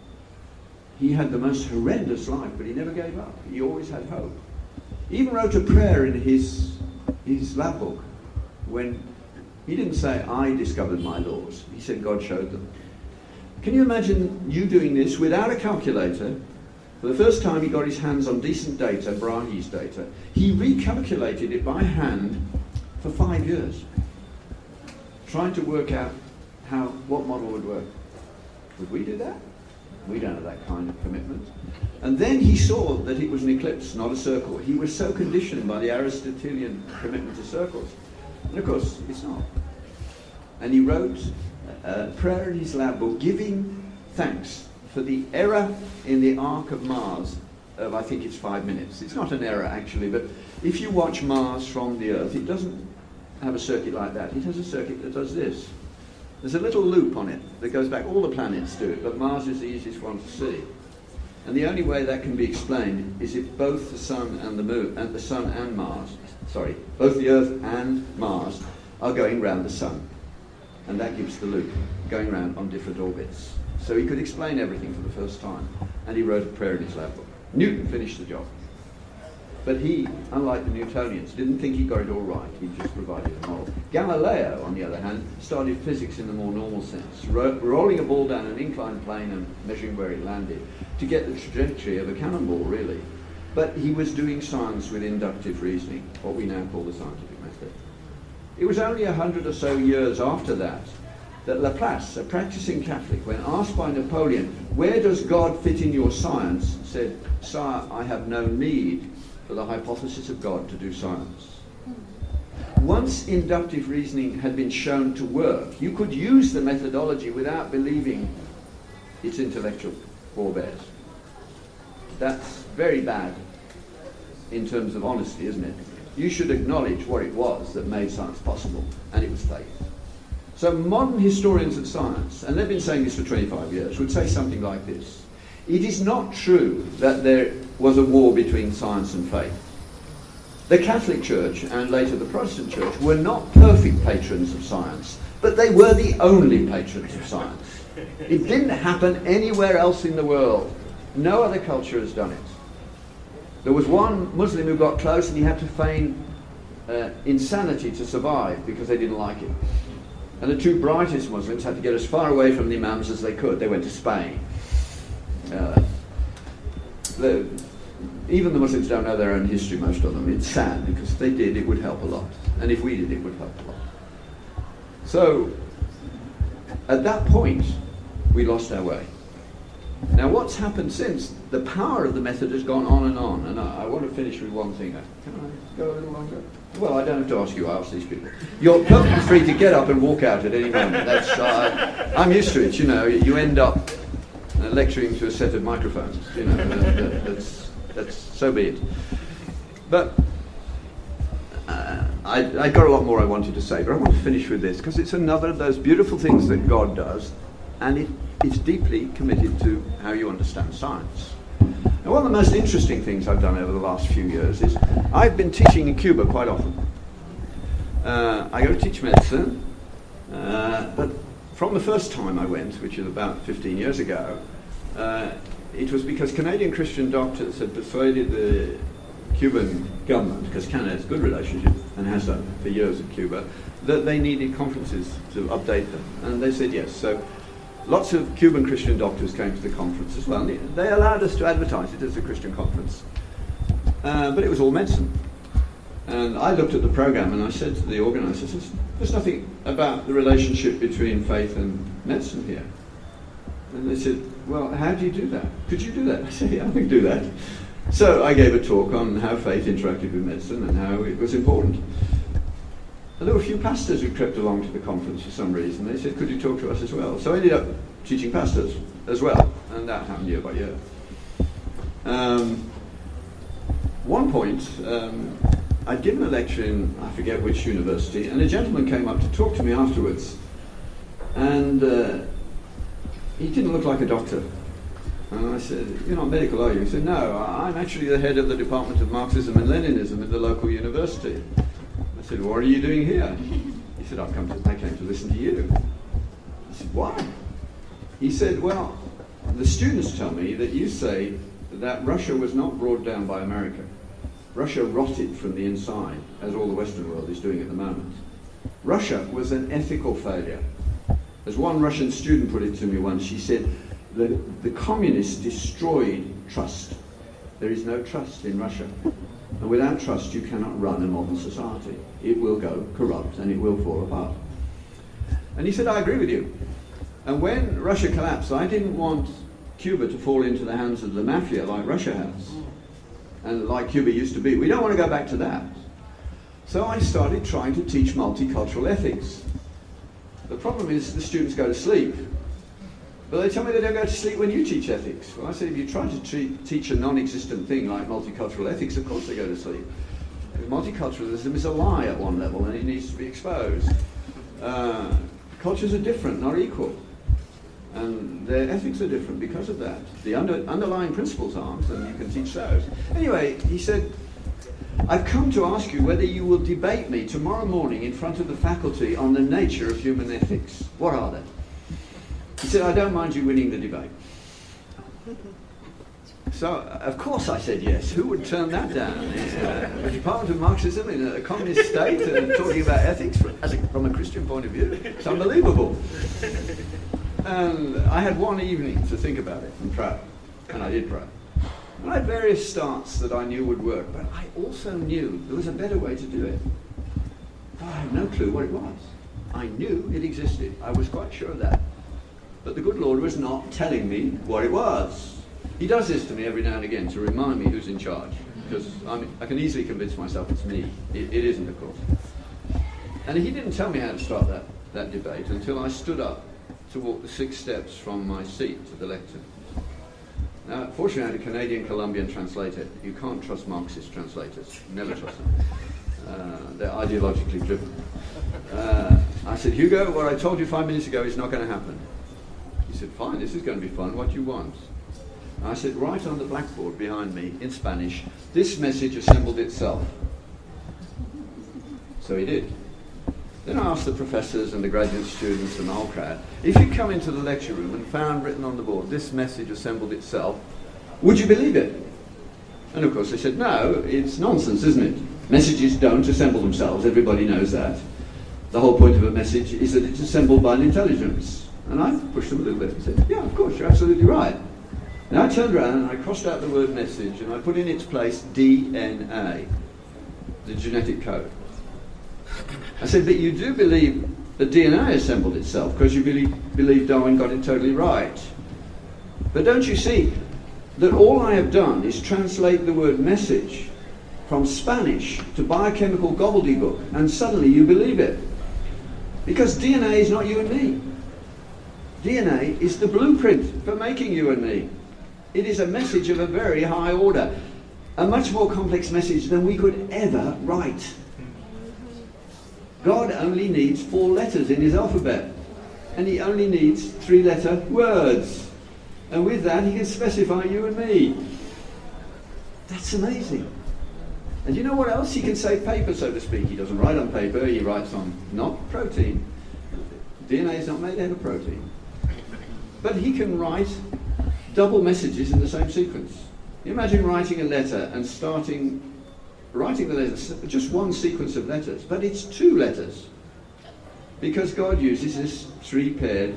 He had the most horrendous life, but he never gave up. He always had hope. He even wrote a prayer in his lab book when he didn't say, I discovered my laws. He said, God showed them. Can you imagine you doing this without a calculator? For the first time he got his hands on decent data, Brahe's data. He recalculated it by hand for 5 years, trying to work out what model would work. Would we do that? We don't have that kind of commitment. And then he saw that it was an ellipse, not a circle. He was so conditioned by the Aristotelian commitment to circles. And of course, it's not. And he wrote a prayer in his lab book giving thanks for the error in the arc of Mars of, I think it's 5 minutes. It's not an error actually, but if you watch Mars from the Earth, it doesn't have a circuit like that. It has a circuit that does this. There's a little loop on it that goes back. All the planets do it, but Mars is the easiest one to see. And the only way that can be explained is if both the Sun and the Moon, and the Sun and Mars, both the Earth and Mars are going round the Sun. And that gives the loop, going round on different orbits. So he could explain everything for the first time. And he wrote a prayer in his lab book. Newton finished the job. But he, unlike the Newtonians, didn't think he got it all right. He just provided a model. Galileo, on the other hand, started physics in the more normal sense, rolling a ball down an inclined plane and measuring where it landed to get the trajectory of a cannonball, really. But he was doing science with inductive reasoning, what we now call the scientific method. It was only 100 or so years after that Laplace, a practicing Catholic, when asked by Napoleon, where does God fit in your science, said, Sire, I have no need for the hypothesis of God to do science. Once inductive reasoning had been shown to work, you could use the methodology without believing its intellectual forebears. That's very bad in terms of honesty, isn't it? You should acknowledge what it was that made science possible, and it was faith. So modern historians of science, and they've been saying this for 25 years, would say something like this. It is not true that there was a war between science and faith. The Catholic Church, and later the Protestant Church, were not perfect patrons of science, but they were the only patrons of science. It didn't happen anywhere else in the world. No other culture has done it. There was one Muslim who got close and he had to feign insanity to survive because they didn't like him. And the two brightest Muslims had to get as far away from the imams as they could. They went to Spain. Even the Muslims don't know their own history, most of them. It's sad, because if they did, it would help a lot. And if we did, it would help a lot. So, at that point, we lost our way. Now, what's happened since? The power of the method has gone on, and I want to finish with one thing. Can I go a little longer? Well, I don't have to ask you, I ask these people. You're perfectly free to get up and walk out at any moment. I'm used to it, you know. You end up lecturing to a set of microphones, you know. That's so be it. But I got a lot more I wanted to say, but I want to finish with this, because it's another of those beautiful things that God does, and it's deeply committed to how you understand science. Now, one of the most interesting things I've done over the last few years is I've been teaching in Cuba quite often. I go to teach medicine, but from the first time I went, which was about 15 years ago, it was because Canadian Christian doctors had persuaded the Cuban government, because Canada has a good relationship and has done for years with Cuba, that they needed conferences to update them. And they said yes. So lots of Cuban Christian doctors came to the conference as well. They allowed us to advertise it as a Christian conference. But it was all medicine. And I looked at the program and I said to the organisers, there's nothing about the relationship between faith and medicine here. And they said, well, how do you do that? Could you do that? I said, yeah, I can do that. So I gave a talk on how faith interacted with medicine and how it was important. And there were a few pastors who crept along to the conference for some reason. They said, could you talk to us as well? So I ended up teaching pastors as well, and that happened year by year. One point, I'd given a lecture in, I forget which university, and a gentleman came up to talk to me afterwards. And he didn't look like a doctor. And I said, you're not medical, are you? He said, no, I'm actually the head of the Department of Marxism and Leninism at the local university. I said, what are you doing here? He said, I came to listen to you. I said, why? He said, well, the students tell me that you say that Russia was not brought down by America. Russia rotted from the inside, as all the Western world is doing at the moment. Russia was an ethical failure. As one Russian student put it to me once, she said, the communists destroyed trust. There is no trust in Russia. And without trust, you cannot run a modern society. It will go corrupt and it will fall apart. And he said, I agree with you. And when Russia collapsed, I didn't want Cuba to fall into the hands of the mafia like Russia has. And like Cuba used to be. We don't want to go back to that. So I started trying to teach multicultural ethics. The problem is the students go to sleep. But they tell me they don't go to sleep when you teach ethics. Well, I said, if you try to teach a non-existent thing like multicultural ethics, of course they go to sleep. Because multiculturalism is a lie at one level and it needs to be exposed. Cultures are different, not equal. And their ethics are different because of that. The underlying principles aren't, and you can teach those. Anyway, he said, I've come to ask you whether you will debate me tomorrow morning in front of the faculty on the nature of human ethics. What are they? He said, I don't mind you winning the debate. So, of course I said yes. Who would turn that down? The Department of Marxism in a communist state talking about ethics from a Christian point of view? It's unbelievable. And I had one evening to think about it and pray. And I did pray. And I had various starts that I knew would work, but I also knew there was a better way to do it. But I had no clue what it was. I knew it existed. I was quite sure of that. But the good Lord was not telling me what it was. He does this to me every now and again to remind me who's in charge. Because I can easily convince myself it's me. It isn't, of course. And he didn't tell me how to start that debate until I stood up to walk the 6 steps from my seat to the lectern. Now, fortunately, I had a Canadian Colombian translator. You can't trust Marxist translators. Never trust them. They're ideologically driven. I said, Hugo, what I told you 5 minutes ago is not going to happen. He said, fine, this is going to be fun. What do you want? And I said, write on the blackboard behind me, in Spanish, this message assembled itself. So he did. Then I asked the professors and the graduate students and the whole crowd, if you come into the lecture room and found written on the board, this message assembled itself, would you believe it? And of course they said, no, it's nonsense, isn't it? Messages don't assemble themselves, everybody knows that. The whole point of a message is that it's assembled by an intelligence. And I pushed them a little bit and said, yeah, of course, you're absolutely right. And I turned around and I crossed out the word message and I put in its place DNA, the genetic code. I said, but you do believe that DNA assembled itself because you believe Darwin got it totally right. But don't you see that all I have done is translate the word message from Spanish to biochemical gobbledygook, and suddenly you believe it. Because DNA is not you and me. DNA is the blueprint for making you and me. It is a message of a very high order, a much more complex message than we could ever write. God only needs 4 letters in his alphabet, and he only needs 3-letter words. And with that, he can specify you and me. That's amazing. And you know what else? He can save paper, so to speak. He doesn't write on paper, he writes on not protein. DNA is not made out of protein. But he can write double messages in the same sequence. You imagine writing a letter and writing the letters, just one sequence of letters, but it's 2 letters. Because God uses this 3-paired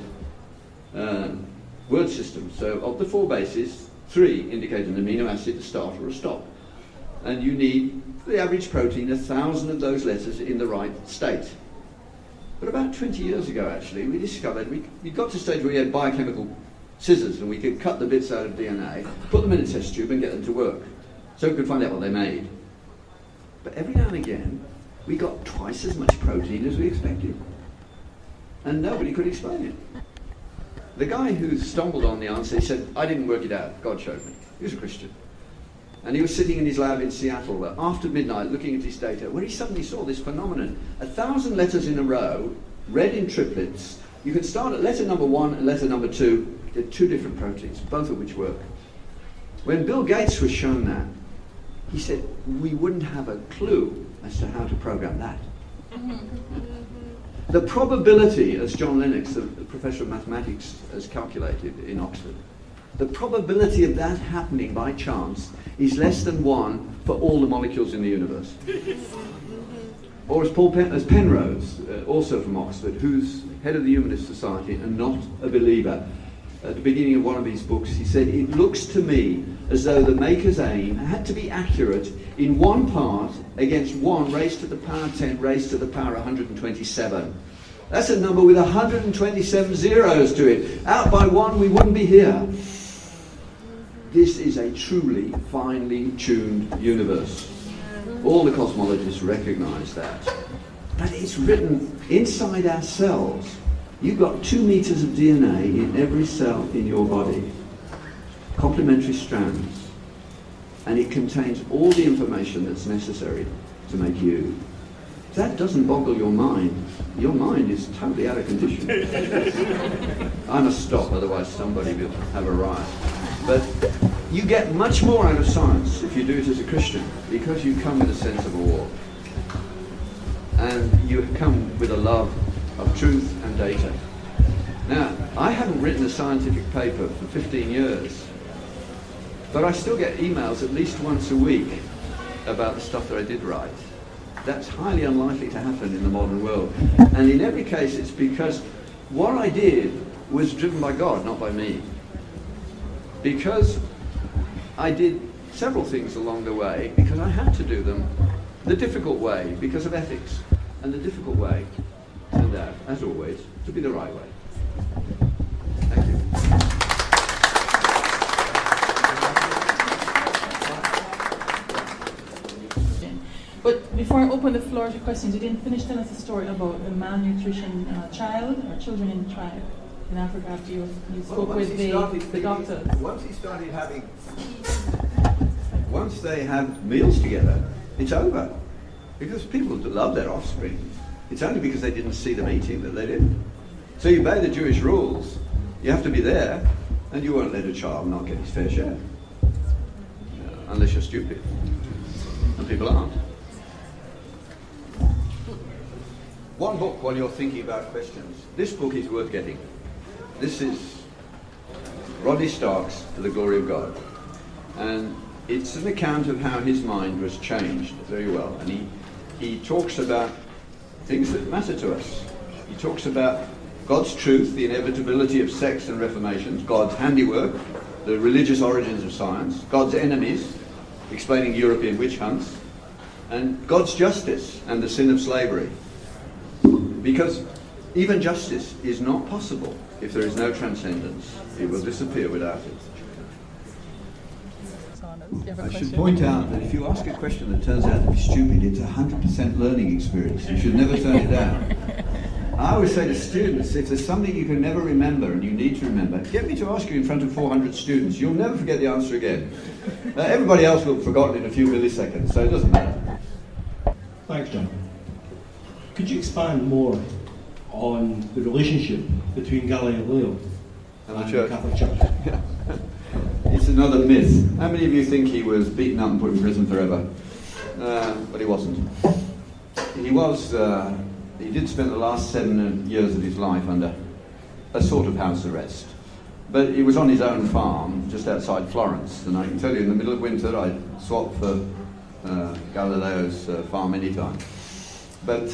word system. So of the 4 bases, 3 indicate an amino acid, a start or a stop. And you need, for the average protein, 1,000 of those letters in the right state. But about 20 years ago, actually, we discovered we got to a stage where we had biochemical scissors and we could cut the bits out of DNA, put them in a test tube and get them to work. So we could find out what they made. But every now and again, we got twice as much protein as we expected. And nobody could explain it. The guy who stumbled on the answer, he said, I didn't work it out, God showed me. He was a Christian. And he was sitting in his lab in Seattle after midnight looking at his data, where he suddenly saw this phenomenon. 1,000 letters in a row, read in triplets. You can start at letter number 1 and letter number 2. They're 2 different proteins, both of which work. When Bill Gates was shown that, he said, we wouldn't have a clue as to how to program that. The probability, as John Lennox, the professor of mathematics, has calculated in Oxford, the probability of that happening by chance is less than 1 for all the molecules in the universe. Or as Penrose, also from Oxford, who's head of the Humanist Society and not a believer, at the beginning of one of his books, he said, it looks to me as though the maker's aim had to be accurate in 1 part against 1 raised to the power 10 raised to the power 127. That's a number with 127 zeros to it. Out by 1, we wouldn't be here. This is a truly finely tuned universe. All the cosmologists recognize that. But it's written inside our cells. You've got 2 meters of DNA in every cell in your body. Complementary strands. And it contains all the information that's necessary to make you. If that doesn't boggle your mind is totally out of condition. I must stop, otherwise somebody will have a riot. But you get much more out of science if you do it as a Christian, because you come with a sense of awe. And you come with a love of truth and data. Now, I haven't written a scientific paper for 15 years, but I still get emails at least once a week about the stuff that I did write. That's highly unlikely to happen in the modern world. And in every case, it's because what I did was driven by God, not by me. Because I did several things along the way, because I had to do them the difficult way, because of ethics. And the difficult way turned out, as always, to be the right way. Thank you. But before I open the floor to questions, you didn't finish telling us a story about the malnutrition child or children in the tribe in Africa after you spoke with the doctors. Once he started having, once they have meals together, it's over. Because people love their offspring. It's only because they didn't see them eating that they didn't. So you obey the Jewish rules, you have to be there, and you won't let a child not get his fair share. Unless you're stupid. And people aren't. One book while you're thinking about questions. This book is worth getting. This is Rodney Stark's To the Glory of God. And it's an account of how his mind was changed very well. And he talks about things that matter to us. He talks about God's truth, the inevitability of sex and reformations, God's handiwork, the religious origins of science, God's enemies, explaining European witch hunts, and God's justice and the sin of slavery. Because even justice is not possible if there is no transcendence. It will disappear without it. I should point out that if you ask a question that turns out to be stupid, it's 100% learning experience. You should never turn it down. I always say to students, if there's something you can never remember and you need to remember, get me to ask you in front of 400 students. You'll never forget the answer again. Everybody else will have forgotten in a few milliseconds, so it doesn't matter. Thanks, John. Could you expand more on the relationship between Galileo and the Catholic Church? Yeah. It's another myth. How many of you think he was beaten up and put in prison forever? But he wasn't. He did spend the last 7 years of his life under a sort of house arrest. But he was on his own farm just outside Florence. And I can tell you, in the middle of winter, I'd swap for Galileo's farm anytime. But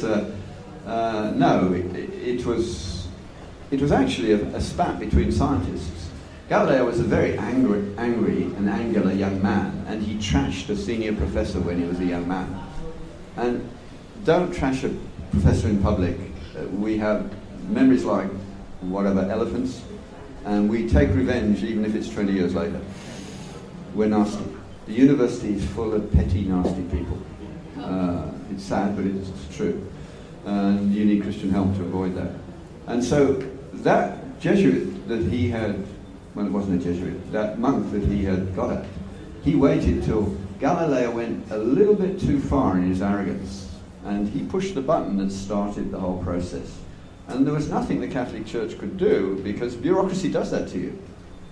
no, it was actually a spat between scientists. Galileo was a very angry and angular young man, and he trashed a senior professor when he was a young man. And don't trash a professor in public. We have memories like whatever, elephants, and we take revenge even if it's 20 years later. We're nasty. The university is full of petty, nasty people. It's sad, but it's true. And you need Christian help to avoid that. And so that Jesuit that he had, well, it wasn't a Jesuit, that monk that he had got at, he waited till Galileo went a little bit too far in his arrogance, and he pushed the button that started the whole process. And there was nothing the Catholic Church could do, because bureaucracy does that to you.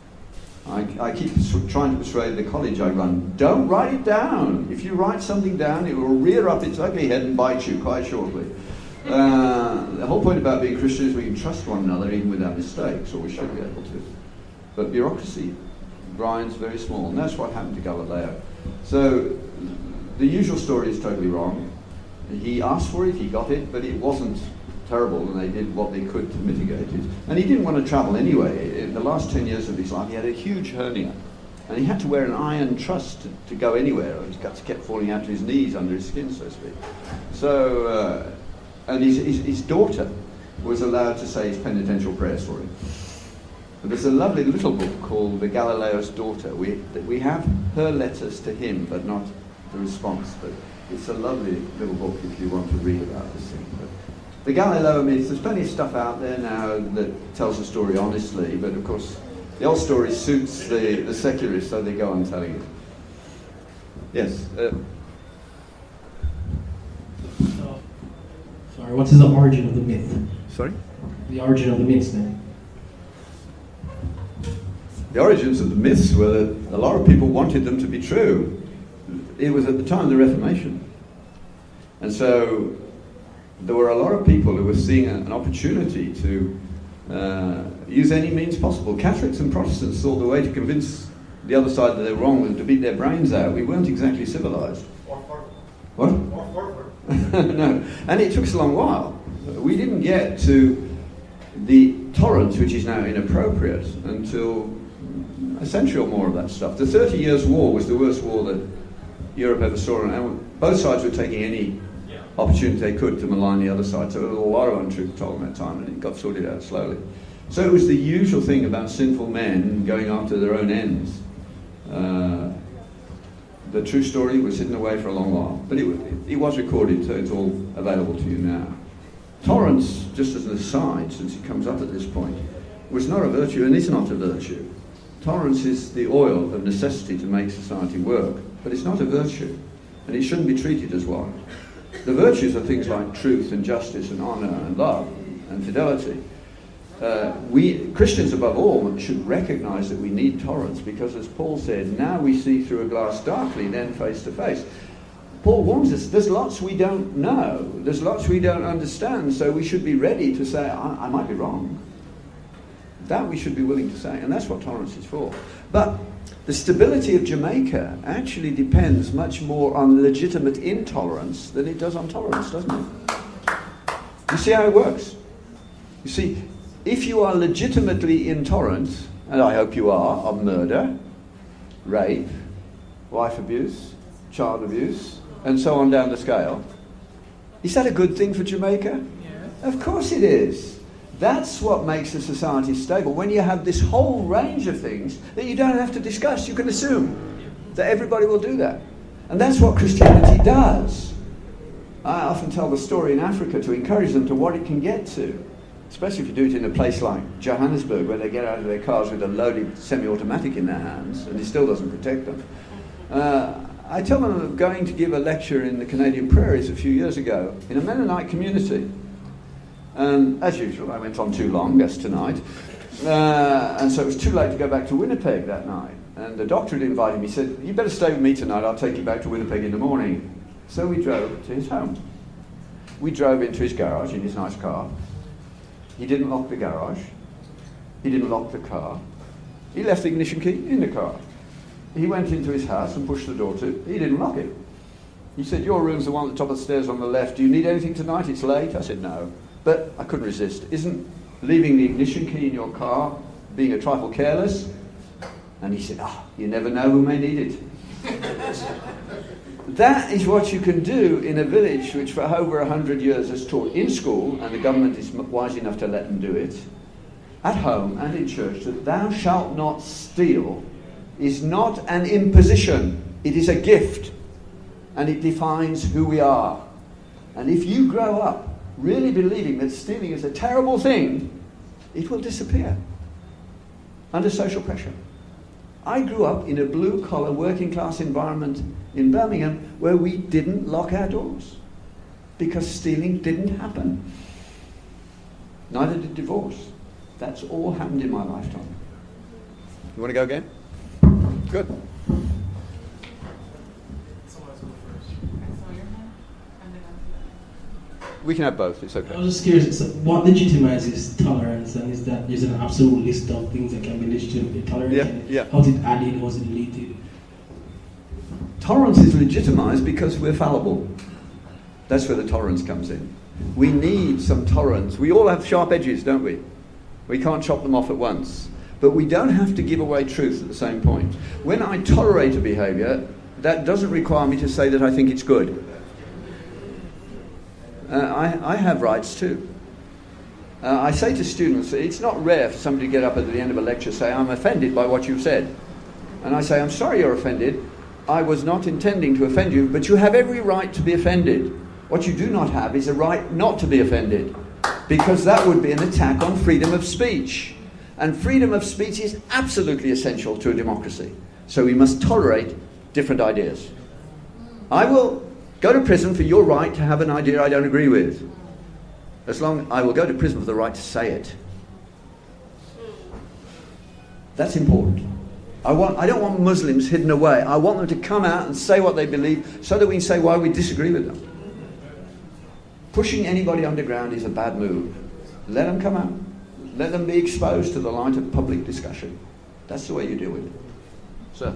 I keep trying to persuade the college I run, don't write it down. If you write something down, it will rear up its ugly head and bite you quite shortly. The whole point about being Christian is we can trust one another even with our mistakes, or we should be able to. But bureaucracy grinds very small, and that's what happened to Galileo. So the usual story is totally wrong. He asked for it, he got it, but it wasn't terrible, and they did what they could to mitigate it. And he didn't want to travel anyway. In the last 10 years of his life, he had a huge hernia, and he had to wear an iron truss to go anywhere. His guts kept falling out to his knees under his skin, so to speak. So, and his daughter was allowed to say his penitential prayers for him. And there's a lovely little book called The Galileo's Daughter. We have her letters to him, but not the response. But it's a lovely little book if you want to read about this thing. But the Galileo myth, there's plenty of stuff out there now that tells the story honestly, but of course the old story suits the secularists, so they go on telling it. Yes? Sorry, what is the origin of the myth? Sorry? The origin of the myths then? The origins of the myths were that a lot of people wanted them to be true. It was at the time of the Reformation. And so there were a lot of people who were seeing an opportunity to use any means possible. Catholics and Protestants thought the way to convince the other side that they were wrong was to beat their brains out. We weren't exactly civilized. What? No. And it took us a long while. We didn't get to the tolerance, which is now inappropriate, until a century or more of that stuff. The 30 Years' War was the worst war that Europe ever saw, and both sides were taking any opportunity they could to malign the other side. So there was a lot of untruth told in that time, and it got sorted out slowly. So it was the usual thing about sinful men going after their own ends. The true story was hidden away for a long while, but it was recorded, so it's all available to you now. Tolerance, just as an aside, since it comes up at this point, was not a virtue and is not a virtue. Tolerance is the oil of necessity to make society work, but it's not a virtue, and it shouldn't be treated as one. The virtues are things like truth and justice and honour and love and fidelity. We, Christians above all, should recognise that we need tolerance, because as Paul said, now we see through a glass darkly, then face to face. Paul warns us, there's lots we don't know, there's lots we don't understand, so we should be ready to say, I might be wrong. That we should be willing to say, and that's what tolerance is for. But the stability of Jamaica actually depends much more on legitimate intolerance than it does on tolerance, doesn't it? You see how it works? You see, if you are legitimately intolerant, and I hope you are, of murder, rape, wife abuse, child abuse, and so on down the scale, is that a good thing for Jamaica? Yes. Of course it is. That's what makes a society stable. When you have this whole range of things that you don't have to discuss, you can assume that everybody will do that. And that's what Christianity does. I often tell the story in Africa to encourage them to what it can get to, especially if you do it in a place like Johannesburg, where they get out of their cars with a loaded semi-automatic in their hands, and it still doesn't protect them. I tell them of going to give a lecture in the Canadian prairies a few years ago in a Mennonite community. And as usual, I went on too long, as tonight, and so it was too late to go back to Winnipeg that night. And the doctor had invited me, said, "You better stay with me tonight, I'll take you back to Winnipeg in the morning." So we drove to his home. We drove into his garage in his nice car. He didn't lock the garage. He didn't lock the car. He left the ignition key in the car. He went into his house and pushed the door to. He didn't lock it. He said, "Your room's the one at the top of the stairs on the left. Do you need anything tonight? It's late." I said, "No." But I couldn't resist. Isn't leaving the ignition key in your car being a trifle careless? And he said, "You never know who may need it." That is what you can do in a village which for over 100 years has taught in school, and the government is wise enough to let them do it, at home and in church, that "thou shalt not steal" is not an imposition, it is a gift, and it defines who we are. And if you grow up really believing that stealing is a terrible thing, it will disappear under social pressure. I grew up in a blue-collar, working-class environment in Birmingham where we didn't lock our doors because stealing didn't happen. Neither did divorce. That's all happened in my lifetime. You want to go again? Good. We can have both, it's okay. I was just curious, so what legitimizes tolerance, and is that there's an absolute list of things that can be legitimately tolerated? Yeah. How's it added, how's it deleted? Tolerance is legitimized because we're fallible. That's where the tolerance comes in. We need some tolerance. We all have sharp edges, don't we? We can't chop them off at once. But we don't have to give away truth at the same point. When I tolerate a behavior, that doesn't require me to say that I think it's good. I have rights too. I say to students, it's not rare for somebody to get up at the end of a lecture and say, "I'm offended by what you've said." And I say, "I'm sorry you're offended. I was not intending to offend you, but you have every right to be offended. What you do not have is a right not to be offended, because that would be an attack on freedom of speech. And freedom of speech is absolutely essential to a democracy. So we must tolerate different ideas. I will go to prison for your right to have an idea I don't agree with. I will go to prison for the right to say it. That's important. I don't want Muslims hidden away. I want them to come out and say what they believe so that we can say why we disagree with them. Pushing anybody underground is a bad move. Let them come out. Let them be exposed to the light of public discussion. That's the way you deal with it. Sir?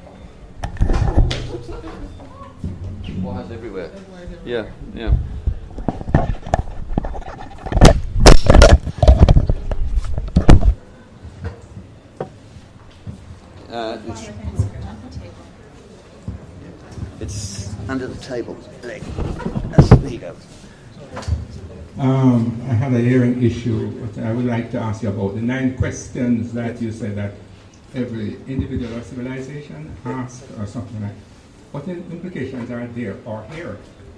Wires everywhere. Yeah. It's under the table. There you go. I have a hearing issue, but I would like to ask you about the 9 questions that you said that every individual or civilization asks, or something like that. What implications are there or here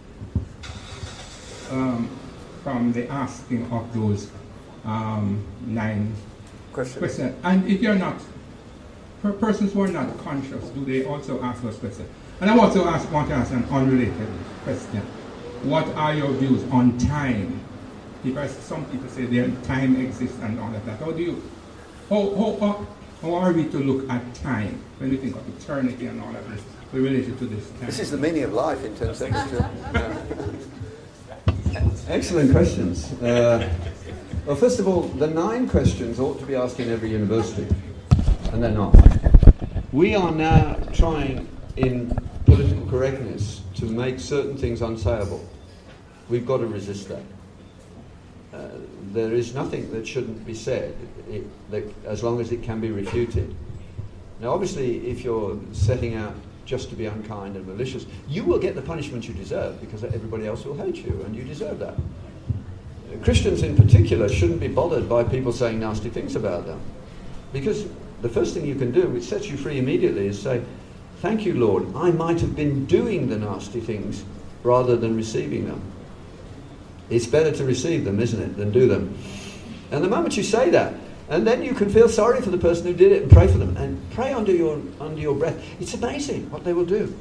from the asking of those 9 questions? And if you're not, for persons who are not conscious, do they also ask those questions? And I also want to ask an unrelated question. What are your views on time? Because some people say their time exists and all of that. How are we to look at time when we think of eternity and all of this related to this time? This is the meaning of life in 10 seconds. Excellent questions. Well, first of all, the 9 questions ought to be asked in every university, and they're not. We are now trying, in political correctness, to make certain things unsayable. We've got to resist that. There is nothing that shouldn't be said, as long as it can be refuted. Now, obviously, if you're setting out just to be unkind and malicious, you will get the punishment you deserve, because everybody else will hate you, and you deserve that. Christians in particular shouldn't be bothered by people saying nasty things about them. Because the first thing you can do, which sets you free immediately, is say, thank you, Lord, I might have been doing the nasty things rather than receiving them. It's better to receive them, isn't it, than do them. And the moment you say that, and then you can feel sorry for the person who did it and pray for them. And pray under your breath. It's amazing what they will do.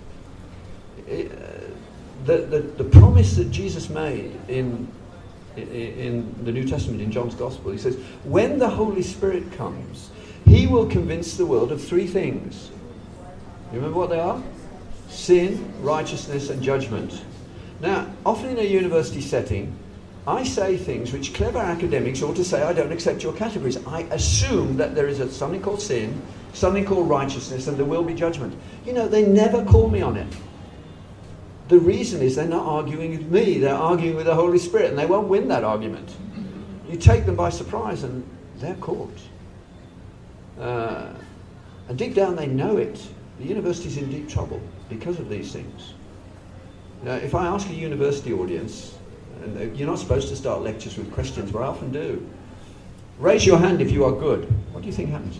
The promise that Jesus made in the New Testament, in John's Gospel, he says, when the Holy Spirit comes, he will convince the world of three things. You remember what they are? Sin, righteousness, and judgment. Now, often in a university setting, I say things which clever academics ought to say, I don't accept your categories. I assume that there is something called sin, something called righteousness, and there will be judgment. You know, they never call me on it. The reason is they're not arguing with me, they're arguing with the Holy Spirit, and they won't win that argument. You take them by surprise and they're caught. And deep down they know it. The university's in deep trouble because of these things. Now, if I ask a university audience, and you're not supposed to start lectures with questions, but I often do. Raise your hand if you are good. What do you think happens?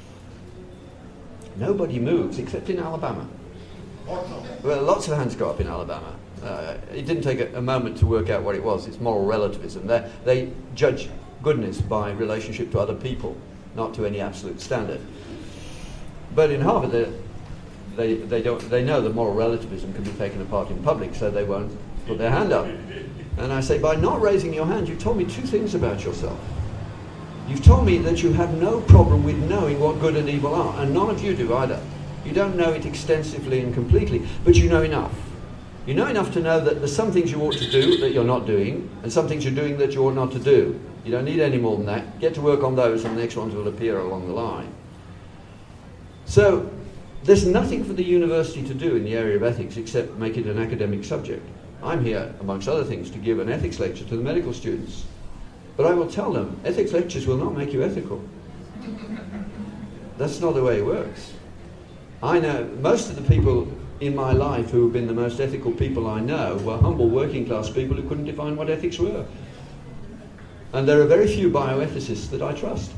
Nobody moves except in Alabama. Well, lots of hands go up in Alabama. It didn't take a moment to work out what it was. It's moral relativism. They judge goodness by relationship to other people, not to any absolute standard. But in Harvard, they know that moral relativism can be taken apart in public, so they won't put their hand up. And I say, by not raising your hand, you've told me two things about yourself. You've told me that you have no problem with knowing what good and evil are, and none of you do either. You don't know it extensively and completely, but you know enough. You know enough to know that there's some things you ought to do that you're not doing, and some things you're doing that you ought not to do. You don't need any more than that. Get to work on those, and the next ones will appear along the line. So, there's nothing for the university to do in the area of ethics except make it an academic subject. I'm here, amongst other things, to give an ethics lecture to the medical students. But I will tell them, ethics lectures will not make you ethical. That's not the way it works. I know most of the people in my life who have been the most ethical people I know were humble working class people who couldn't define what ethics were. And there are very few bioethicists that I trust.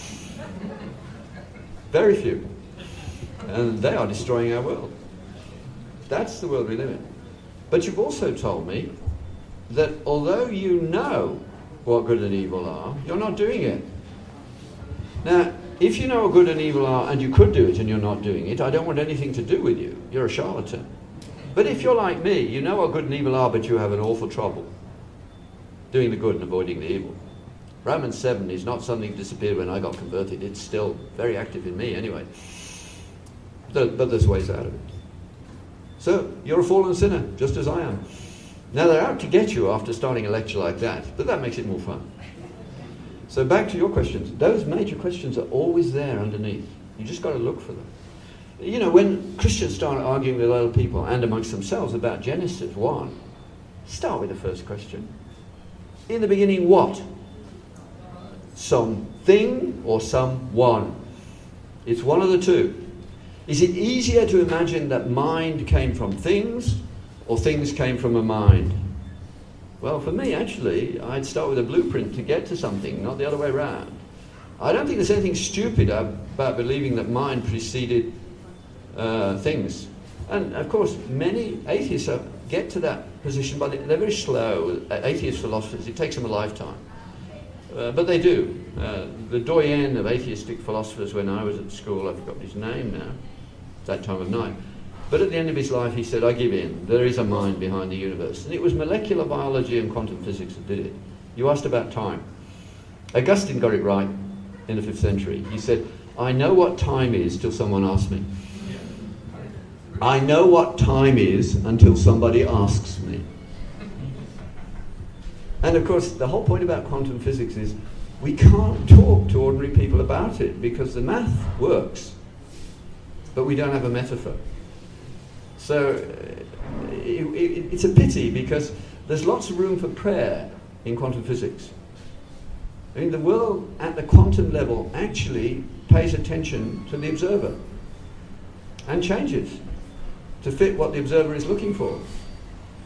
Very few. And they are destroying our world. That's the world we live in. But you've also told me that although you know what good and evil are, you're not doing it. Now, if you know what good and evil are and you could do it and you're not doing it, I don't want anything to do with you. You're a charlatan. But if you're like me, you know what good and evil are, but you have an awful trouble doing the good and avoiding the evil. Romans 7 is not something that disappeared when I got converted. It's still very active in me anyway. But there's ways out of it. So, you're a fallen sinner, just as I am. Now, they're out to get you after starting a lecture like that, but that makes it more fun. So back to your questions. Those major questions are always there underneath. You just got to look for them. You know, when Christians start arguing with other people and amongst themselves about Genesis 1, start with the first question. In the beginning, what? Something or someone? It's one of the two. Is it easier to imagine that mind came from things or things came from a mind? Well, for me, actually, I'd start with a blueprint to get to something, not the other way around. I don't think there's anything stupid about believing that mind preceded things. And, of course, many atheists get to that position, but they're very slow. Atheist philosophers, it takes them a lifetime. But they do. The doyen of atheistic philosophers when I was at school, I've forgotten his name now, at that time of night, but at the end of his life he said, I give in, there is a mind behind the universe. And it was molecular biology and quantum physics that did it. You asked about time. Augustine got it right in the 5th century. He said, I know what time is till someone asks me. I know what time is until somebody asks me. And of course, the whole point about quantum physics is we can't talk to ordinary people about it because the math works, but we don't have a metaphor. So it's a pity because there's lots of room for prayer in quantum physics. I mean, the world at the quantum level actually pays attention to the observer and changes to fit what the observer is looking for.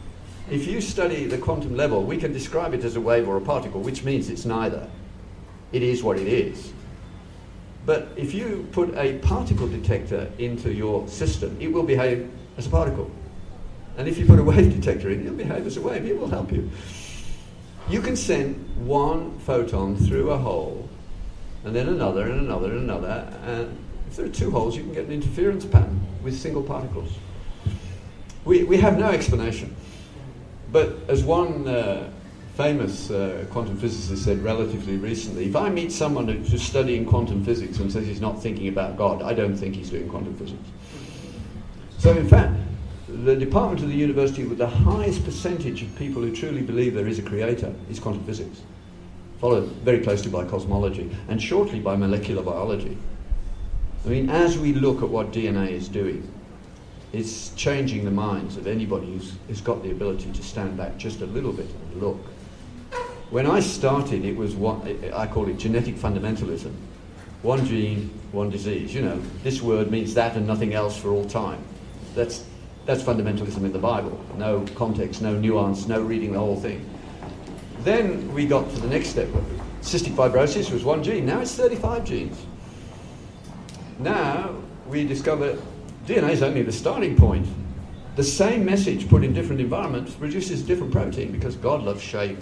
If you study the quantum level, we can describe it as a wave or a particle, which means it's neither. It is what it is. But if you put a particle detector into your system, it will behave as a particle. And if you put a wave detector in, it'll behave as a wave. It will help you. You can send one photon through a hole, and then another, and another, and another. And if there are two holes, you can get an interference pattern with single particles. We have no explanation. But as one famous quantum physicist said relatively recently, if I meet someone who's studying quantum physics and says he's not thinking about God, I don't think he's doing quantum physics. So in fact, the department of the university with the highest percentage of people who truly believe there is a creator is quantum physics, followed very closely by cosmology, and shortly by molecular biology. I mean, as we look at what DNA is doing, it's changing the minds of anybody who's got the ability to stand back just a little bit and look. When I started, it was what I call it genetic fundamentalism. One gene, one disease. You know, this word means that and nothing else for all time. That's fundamentalism in the Bible. No context, no nuance, no reading the whole thing. Then we got to the next step. Cystic fibrosis was one gene. Now it's 35 genes. Now we discover DNA is only the starting point. The same message put in different environments produces a different protein because God loves shape.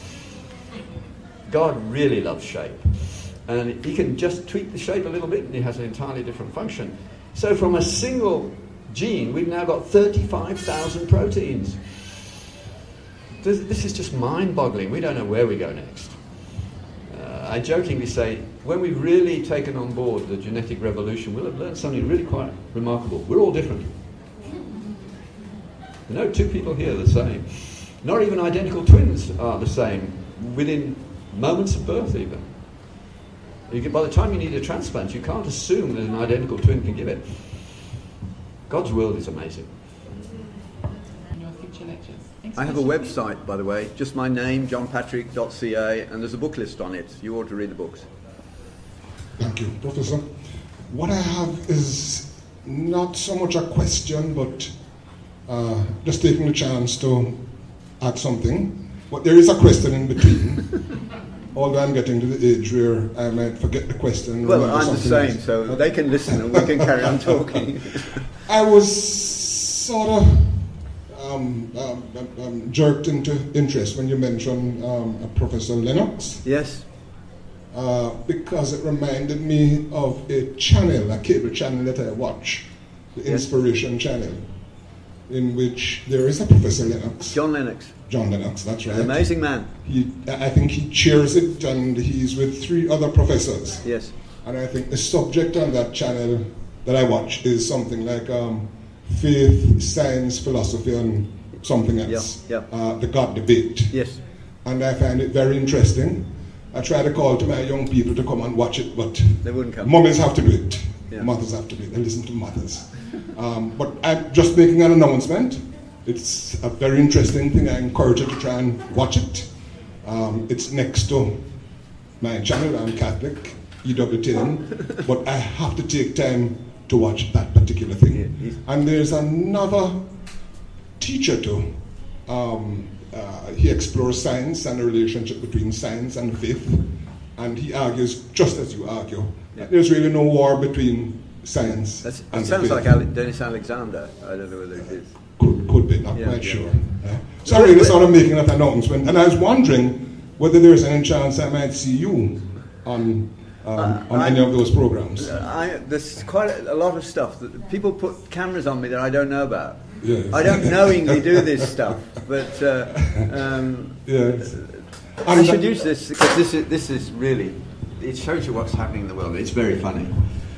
God really loves shape. And he can just tweak the shape a little bit and he has an entirely different function. So from a single gene, we've now got 35,000 proteins. This is just mind-boggling. We don't know where we go next. I jokingly say, when we've really taken on board the genetic revolution, we'll have learned something really quite remarkable. We're all different. No two people here are the same. Not even identical twins are the same within moments of birth even. By the time you need a transplant, you can't assume that an identical twin can give it. God's world is amazing. I have a website, by the way, just my name, johnpatrick.ca, and there's a book list on it. You ought to read the books. Thank you, Professor. What I have is not so much a question, but just taking the chance to add something. But there is a question in between, although I'm getting to the age where I might forget the question. Well, I'm the same, else. So they can listen and we can carry on talking. I was sort of jerked into interest when you mentioned Professor Lennox. Yes. Because it reminded me of a channel, a cable channel that I watch, the Inspiration Channel, in which there is a Professor Lennox. John Lennox. John Lennox, that's right. An amazing man. I think he chairs it, and he's with 3 other professors. Yes. And I think the subject on that channel that I watch is something like faith, science, philosophy, and something else. The God debate. Yes. And I find it very interesting. I try to call to my young people to come and watch it, but they wouldn't come. Mummies have to do it. Yeah. Mothers have to do it. They listen to mothers. But I'm just making an announcement. It's a very interesting thing. I encourage you to try and watch it. It's next to my channel. I'm Catholic, EWTN, but I have to take time to watch that particular thing. Yeah, and there's another teacher too. He explores science and the relationship between science and faith, and he argues, just as you argue, that there's really no war between science and faith. It sounds like Dennis Alexander. I don't know whether it is. Could be, not quite sure. So I'm really sort of making that announcement, and I was wondering whether there's any chance I might see you on any of those programs. There's quite a lot of stuff that people put cameras on me that I don't know about. Yes. I don't knowingly do this stuff, but yes. I should use this because this is really, it shows you what's happening in the world. It's very funny.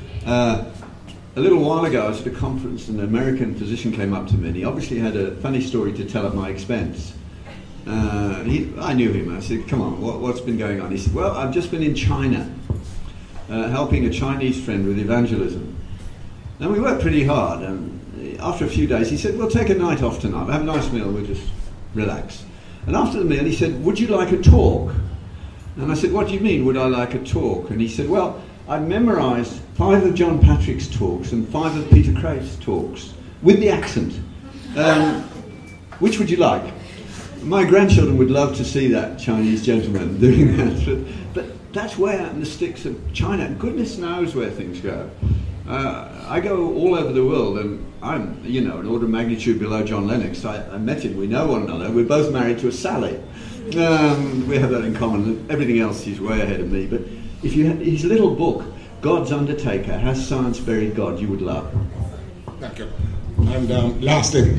A little while ago, I was at a conference, and an American physician came up to me, and he obviously had a funny story to tell at my expense. I knew him. I said, "Come on, what's been going on?" He said, "Well, I've just been in China, helping a Chinese friend with evangelism. And we worked pretty hard, and after a few days, he said, we'll take a night off tonight. We'll have a nice meal, we'll just relax. And after the meal, he said, would you like a talk? And I said, what do you mean, would I like a talk? And he said, well, I memorised 5 of John Patrick's talks and 5 of Peter Craig's talks with the accent. Which would you like? My grandchildren would love to see that Chinese gentleman doing that, but that's where the sticks of China, goodness knows where things go. I go all over the world, and I'm, an order of magnitude below John Lennox. I met him, we know one another, we're both married to a Sally. We have that in common. Everything else, he's way ahead of me. But if you had his little book, God's Undertaker, Has Science Buried God, you would love. Thank you. And lastly,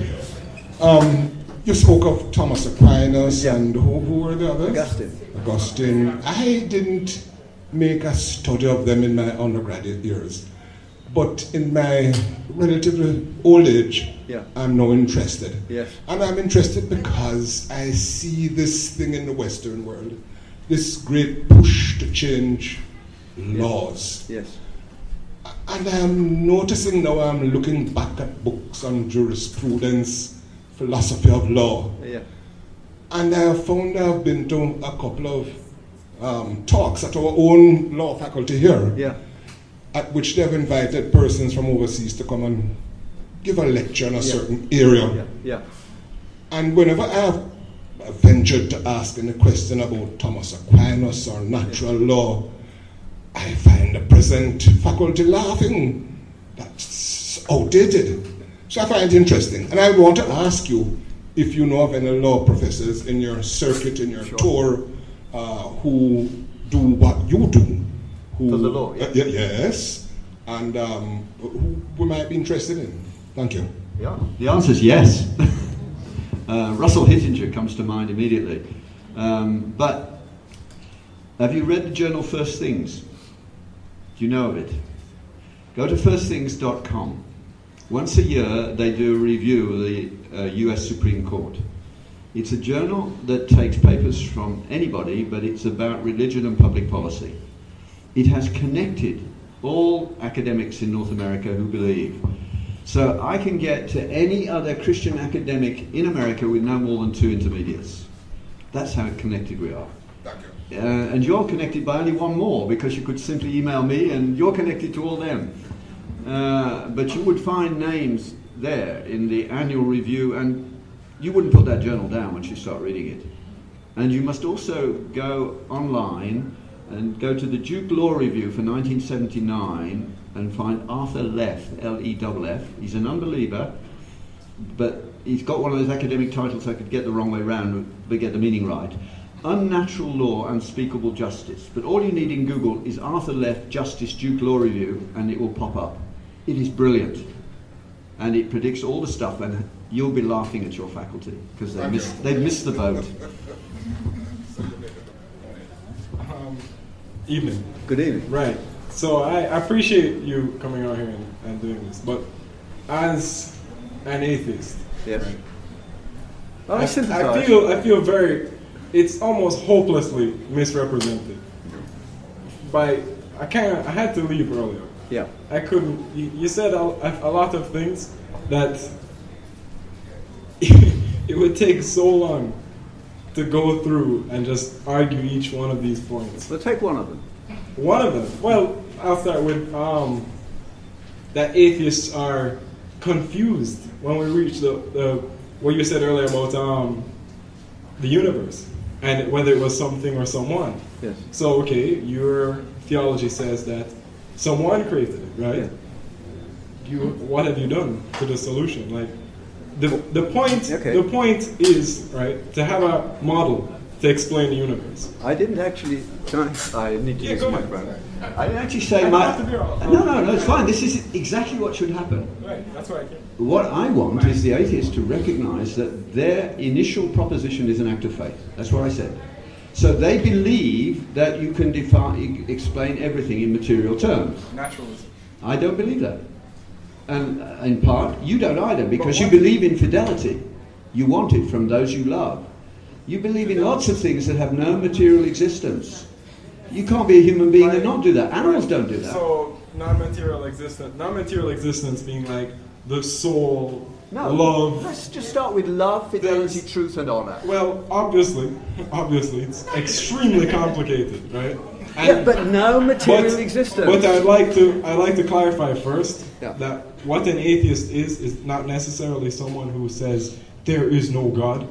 you spoke of Thomas Aquinas, and who were the others? Augustine. I didn't make a study of them in my undergraduate years, but in my relatively old age, I'm now interested. Yes. And I'm interested because I see this thing in the Western world, this great push to change laws. Yes. And I'm noticing now, I'm looking back at books on jurisprudence, philosophy of law. Yeah. And I have found I've been to a couple of talks at our own law faculty here. Yeah. At which they've invited persons from overseas to come and give a lecture in a certain area. Yeah. And whenever I have ventured to ask any question about Thomas Aquinas or natural law, I find the present faculty laughing. That's outdated. So I find it interesting. And I want to ask you if you know of any law professors in your circuit, in your tour, who do what you do. For the law, yes. And who we might be interested in. Thank you. Yeah. The answer is yes. Russell Hittinger comes to mind immediately. But have you read the journal First Things? Do you know of it? Go to firstthings.com. Once a year, they do a review of the US Supreme Court. It's a journal that takes papers from anybody, but it's about religion and public policy. It has connected all academics in North America who believe. So I can get to any other Christian academic in America with no more than 2 intermediates. That's how connected we are. Thank you. And you're connected by only one more, because you could simply email me and you're connected to all them. But you would find names there in the annual review, and you wouldn't put that journal down once you start reading it. And you must also go online and go to the Duke Law Review for 1979 and find Arthur Leff, L-E-F-F. He's an unbeliever, but he's got one of those academic titles I could get the wrong way round, but get the meaning right. Unnatural Law, Unspeakable Justice. But all you need in Google is Arthur Leff, Justice, Duke Law Review, and it will pop up. It is brilliant. And it predicts all the stuff, and you'll be laughing at your faculty, because they've missed the boat. Evening. Good evening. Right. So I appreciate you coming out here and doing this, but as an atheist, yes. Right, Well, I feel very, it's almost hopelessly misrepresented. I had to leave earlier. Yeah. I couldn't. You said a lot of things that it would take so long to go through and just argue each one of these points. Well, take one of them. One of them. Well, I'll start with that atheists are confused when we reach the what you said earlier about the universe and whether it was something or someone. Yes. So, okay, your theology says that someone created it, right? Yeah. What have you done to the solution? Like, the point. Okay. The point is, right, to have a model to explain the universe. I didn't actually. I need to use go my ahead. microphone. I didn't actually say No, it's fine. This is exactly what should happen. Right. That's why I came. What I want is the atheist to recognize that their initial proposition is an act of faith. That's what I said. So they believe that you can explain everything in material terms. Naturalism. I don't believe that. And in part, you don't either, because you believe in fidelity. You want it from those you love. You believe in lots of things that have no material existence. You can't be a human being and not do that. Animals don't do that. So non-material existence being like the soul, No, love. let's just start with love, fidelity, truth, and honor. Well, obviously, it's extremely complicated, right? Yeah, but no material existence. But I'd like to clarify first Yeah. that what an atheist is not necessarily someone who says there is no God.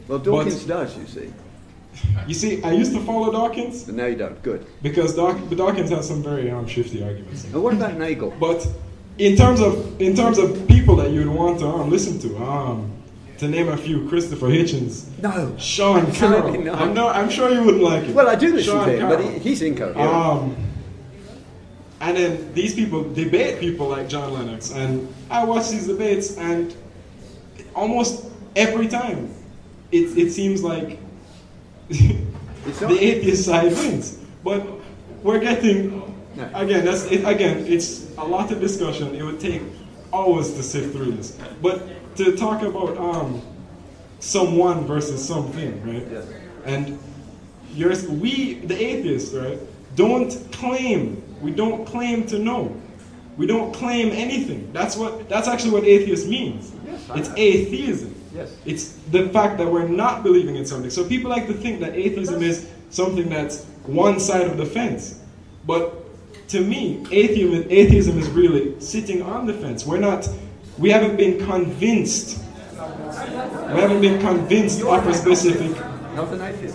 Well, Dawkins does, you see. You see, I used to follow Dawkins. But now you don't. Good. Because Dawkins has some very shifty arguments. And what about Nagel? But in terms of people that you'd want to listen to name a few, Christopher Hitchens, No. Sean Carroll. No. I'm sure you wouldn't like it. Well, I do listen Sean to him, Carroll. but he's incoherent. And then these people debate people like John Lennox, and I watch these debates, and almost every time, it seems like the atheist side wins. But we're getting again. It's a lot of discussion. It would take hours to sift through this. But to talk about someone versus something, right? Yes. And the atheists, right? We don't claim to know. We don't claim anything. That's actually what atheist means. Yes, it's atheism. Yes. It's the fact that we're not believing in something. So people like to think that atheism is something that's one side of the fence. But to me, atheism is really sitting on the fence. We haven't been convinced. We haven't been convinced of a specific. Not an atheist.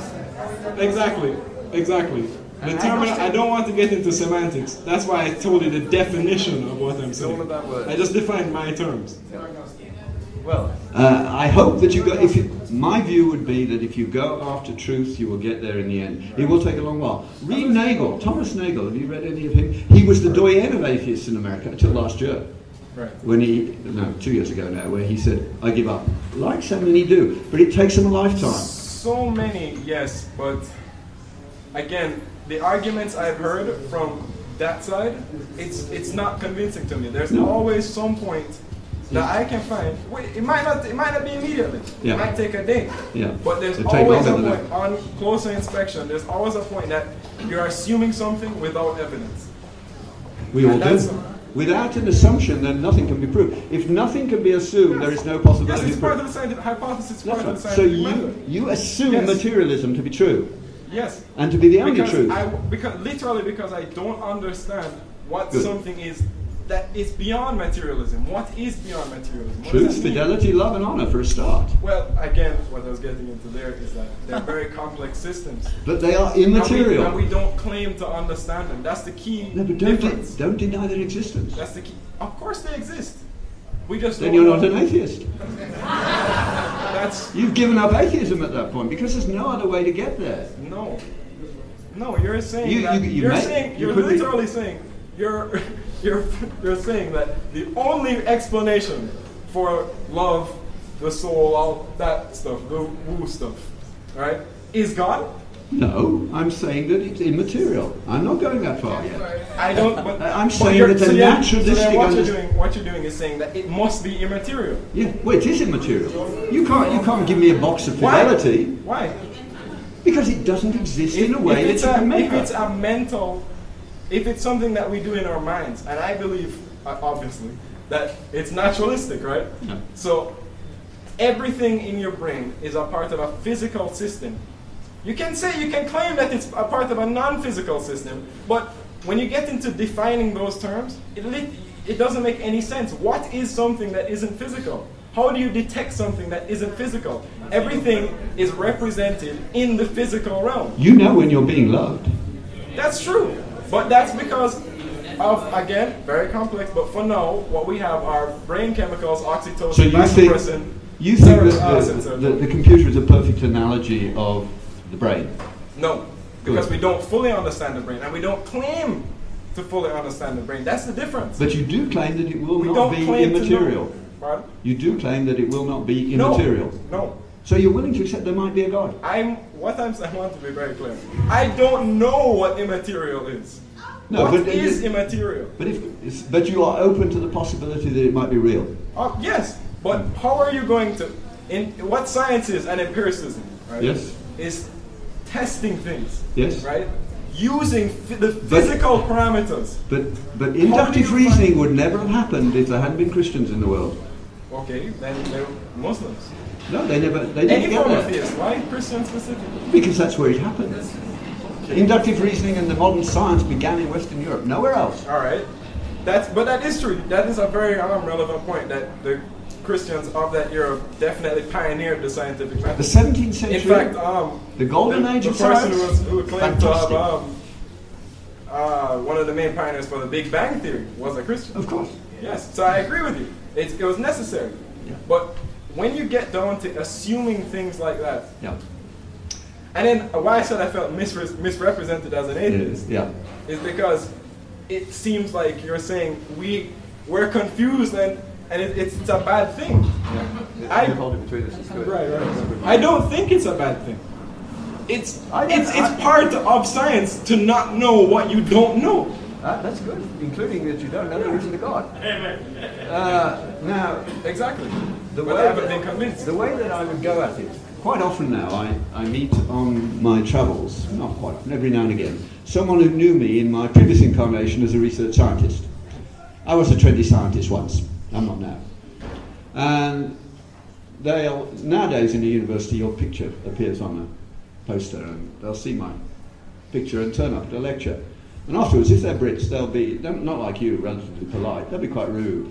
Exactly. The term, I don't want to get into semantics. That's why I told you the definition of what I'm saying. all about words. I just defined my terms. Well, I hope that you go. My view would be that if you go after truth, you will get there in the end. It will take a long while. Read Nagel, Thomas Nagel. Have you read any of him? He was the doyen of atheists in America until last year. Right. When 2 years ago now, where he said, "I give up." Like so many do, but it takes him a lifetime. So many, yes, but again, the arguments I've heard from that side, it's not convincing to me. There's always some point that I can find. It might not be immediately. Yeah. It might take a day. Yeah. But there's It'll take always a longer than point on closer inspection. There's always a point that you're assuming something without evidence. We all do. Without an assumption, then nothing can be proved. If nothing can be assumed, there is no possibility. Yes, it's of part proof. of the scientific hypothesis. That's Part of the right. So scientific method. you assume Yes. materialism to be true. Yes. And to be the only truth. Because I don't understand what Good. something is that is beyond materialism. What is beyond materialism? What Truth, does that mean? fidelity, love, and honor for a start. Well, again, what I was getting into there is that they're very complex systems. But they are immaterial. And we don't claim to understand them. That's the key No, but difference. don't deny their existence. That's the key. Of course they exist. We just Then don't you're not know. an atheist. That's You've given up atheism at that point because there's no other way to get there. no. You're saying You- that you may- saying you you're could be- literally saying you're saying that the only explanation for love, the soul, all that stuff, the woo stuff, right, is God? No, I'm saying that it's immaterial. I'm not going that far yet. I don't. But, I'm but saying you're- that the so then- naturalistic so then what understanding. what you're doing is saying that it must be immaterial. Yeah, well, it is immaterial. You can't give me a box of fidelity Why? because it doesn't exist in a way that you can make if it's it. a mental, if it's something that we do in our minds, and I believe, obviously, that it's naturalistic, right? Yeah. So everything in your brain is a part of a physical system. You can claim that it's a part of a non-physical system, but when you get into defining those terms, it doesn't make any sense. What is something that isn't physical? How do you detect something that isn't physical? Everything is represented in the physical realm. You know when you're being loved. That's true. But that's because of, again, very complex, but for now, what we have are brain chemicals, oxytocin, So vasopressin. you think that the computer is a perfect analogy of the brain? No, because Good. we don't fully understand the brain, and we don't claim to fully understand the brain. That's the difference. But you do claim that it will We not don't be claim to immaterial. know. Pardon? You do claim that it will not be No. immaterial. No. So you're willing to accept there might be a God? I want to be very clear. I don't know what immaterial is. No, What but is immaterial? But you are open to the possibility that it might be real. Yes, but how are you going to? What science is and empiricism, right? Yes. Is testing things. Yes. Right. Using the physical parameters. But inductive reasoning would never have happened if there hadn't been Christians in the world. Okay, then they're Muslims. No, they never. They Any didn't get form of there theist. Why Christian specifically? because that's where it happened. Inductive reasoning and the modern science began in Western Europe, nowhere else. All right. But that is true. That is a very relevant point. That the Christians of that era definitely pioneered the scientific method. The 17th century. In fact, the golden age of person science. who claimed to have one of the main pioneers for the Big Bang Theory was a Christian. Of course. Yes, so I agree with you. It was necessary. Yeah. But when you get down to assuming things like that, Yeah. and then why I said I felt misrepresented as an atheist Yeah. is because it seems like you're saying we're confused and it's a bad thing. Yeah. You hold it between us. It's good. Right. I don't think it's a bad thing. It's part of science to not know what you don't know. That's good, including that you don't know there isn't a God. Now, Exactly. but I haven't been convinced. The way that I would go at it, quite often now I meet on my travels, not quite often, every now and again, someone who knew me in my previous incarnation as a research scientist. I was a trendy scientist once, I'm not now. And nowadays in the university your picture appears on a poster and they'll see my picture and turn up at a lecture. And afterwards, if they're Brits, they'll be, not like you, relatively polite, they'll be quite rude.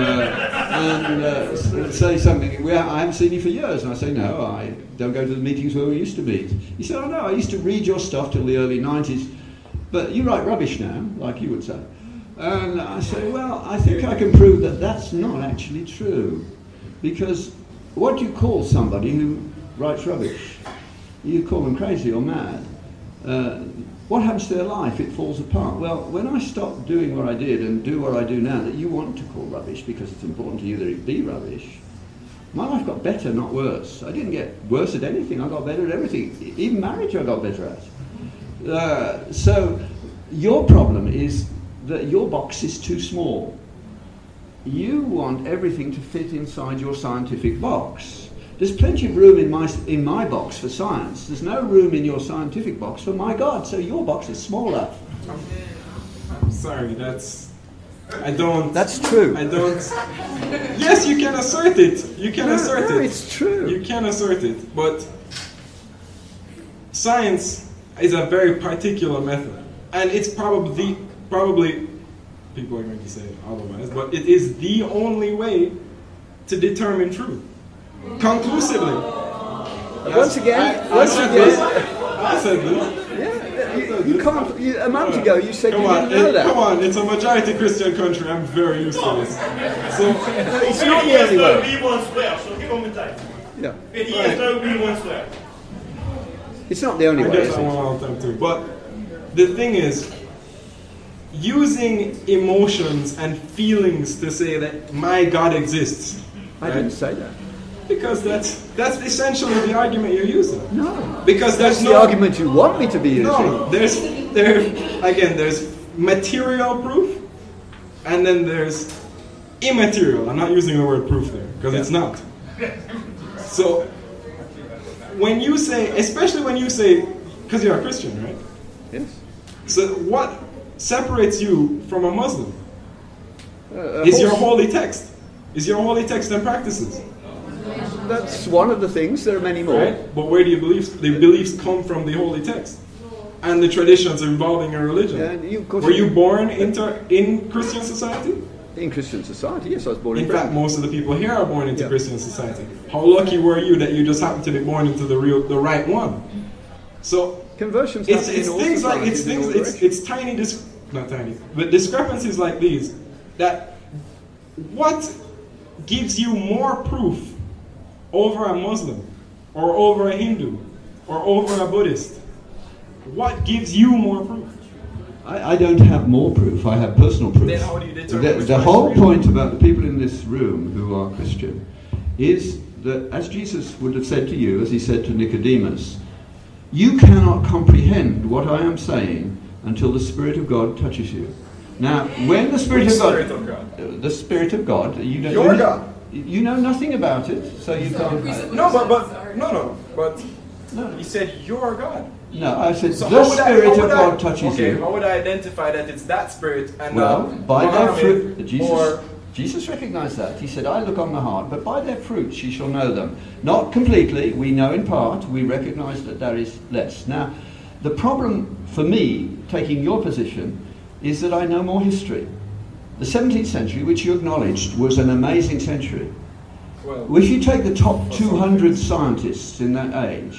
And say something, I haven't seen you for years. And I say, no, I don't go to the meetings where we used to meet. He said, oh no, I used to read your stuff till the early 90s, but you write rubbish now, like you would say. And I say, well, I think I can prove that that's not actually true. Because what do you call somebody who writes rubbish? You call them crazy or mad. What happens to their life? It falls apart. Well, when I stopped doing what I did and do what I do now that you want to call rubbish because it's important to you that it be rubbish, my life got better, not worse. I didn't get worse at anything. I got better at everything. Even marriage I got better at. So your problem is that your box is too small. You want everything to fit inside your scientific box. There's plenty of room in my box for science. There's no room in your scientific box for my God, so your box is smaller. I'm sorry, I don't... That's true. I don't... Yes, you can assert it. You can assert it. No, it's true. You can assert it, but science is a very particular method. And it's probably, people are going to say otherwise, but it is the only way to determine truth. Conclusively. Once again. I said this. Yeah, you can't. A month ago you said you didn't know that. Come on, it's a majority Christian country. I'm very used to this. So it's not the only way. We won't swear, so give me time. Yeah. 50 years ago, we won't swear. It's not the only way. I guess I want all the time too. But the thing is, using emotions and feelings to say that my God exists. I didn't say that. Because that's essentially the argument you're using. No. Because that's the argument you want me to be using. No, there's material proof, and then there's immaterial. I'm not using the word proof there, because it's not. So, when you say, especially when you say, because you're a Christian, right? Yes. So what separates you from a Muslim? Is your holy text. Is your holy text and practices. That's one of the things. There are many more. Right? But where do you believe? The beliefs come from the holy text and the traditions involving your religion. Were you born in Christian society? In Christian society, yes, I was born in fact, most of the people here are born into Christian society. How lucky were you that you just happened to be born into the right one? So conversions. It's tiny, not tiny, but discrepancies like these. That what gives you more proof over a Muslim, or over a Hindu, or over a Buddhist? What gives you more proof? I don't have more proof, I have personal proof. Then how do you determine the whole point about the people in this room who are Christian is that, as Jesus would have said to you, as he said to Nicodemus, you cannot comprehend what I am saying until the Spirit of God touches you. Now, when the Spirit of God, the Spirit of God, you don't. Your God. You know nothing about it, so you can't. But he said your God. No, I said so the Spirit of God touches you. How would I identify that it's that Spirit and by their fruit? Jesus recognized that. He said, I look on the heart, but by their fruits ye shall know them. Not completely, we know in part, we recognize that there is less. Now, the problem for me, taking your position, is that I know more history. The 17th century, which you acknowledged, was an amazing century. Well, if you take the top 200 scientists in that age,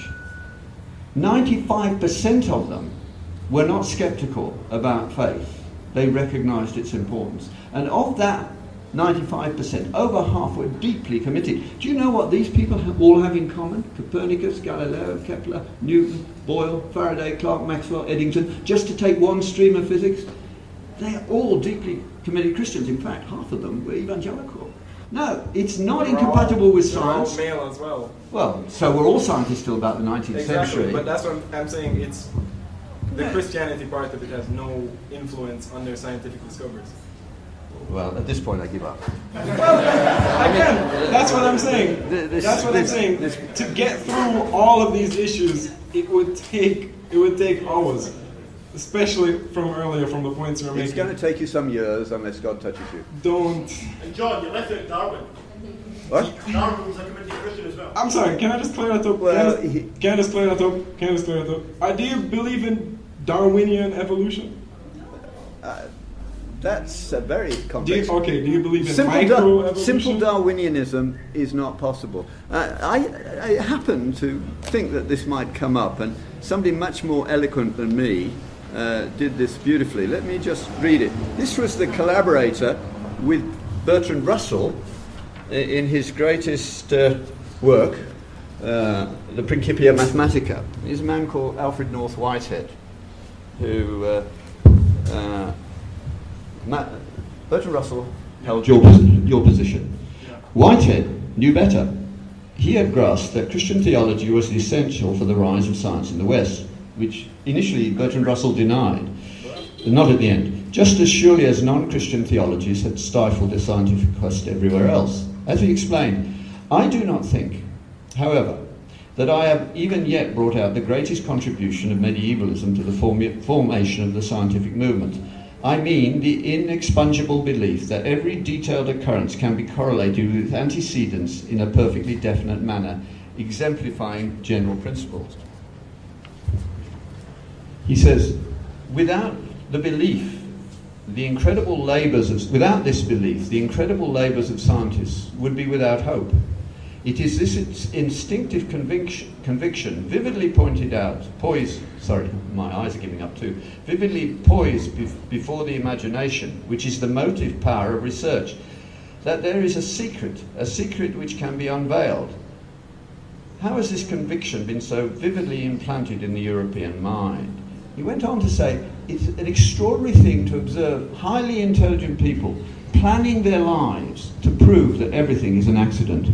95% of them were not skeptical about faith. They recognized its importance. And of that 95%, over half were deeply committed. Do you know what these people all have in common? Copernicus, Galileo, Kepler, Newton, Boyle, Faraday, Clark, Maxwell, Eddington, just to take one stream of physics. They're all deeply committed Christians. In fact, half of them were evangelical. No, it's not incompatible with science. They're all male as well. Well, so we're all scientists till about the 19th Exactly, century. but that's what I'm saying. It's the Christianity part of it has no influence on their scientific discoveries. Well, at this point, I give up. Well, again, that's what I'm saying. That's what I'm saying. To get through all of these issues, it would take hours, especially from earlier, from the points you were making. It's going to take you some years unless God touches you. Don't. And John, you left out Darwin. What? Darwin was a committed Christian as well. I'm sorry. Can I just clear that up? Well, can I just clear that up? Do you believe in Darwinian evolution? That's a very complex. Do you believe in microevolution? Simple Darwinianism is not possible. I happen to think that this might come up, and somebody much more eloquent than me did this beautifully. Let me just read it. This was the collaborator with Bertrand Russell in his greatest work, the Principia Mathematica. There's a man called Alfred North Whitehead, who Bertrand Russell held your position. Whitehead knew better. He had grasped that Christian theology was essential for the rise of science in the West, which initially Bertrand Russell denied, not at the end, just as surely as non-Christian theologies had stifled the scientific quest everywhere else. As he explained, I do not think, however, that I have even yet brought out the greatest contribution of medievalism to the formation of the scientific movement. I mean the inexpugnable belief that every detailed occurrence can be correlated with antecedents in a perfectly definite manner, exemplifying general principles. He says, without this belief, the incredible labours of scientists would be without hope. It is this instinctive conviction, vividly pointed out, my eyes are giving up too, vividly poised before the imagination, which is the motive power of research, that there is a secret which can be unveiled. How has this conviction been so vividly implanted in the European mind? He went on to say, it's an extraordinary thing to observe highly intelligent people planning their lives to prove that everything is an accident.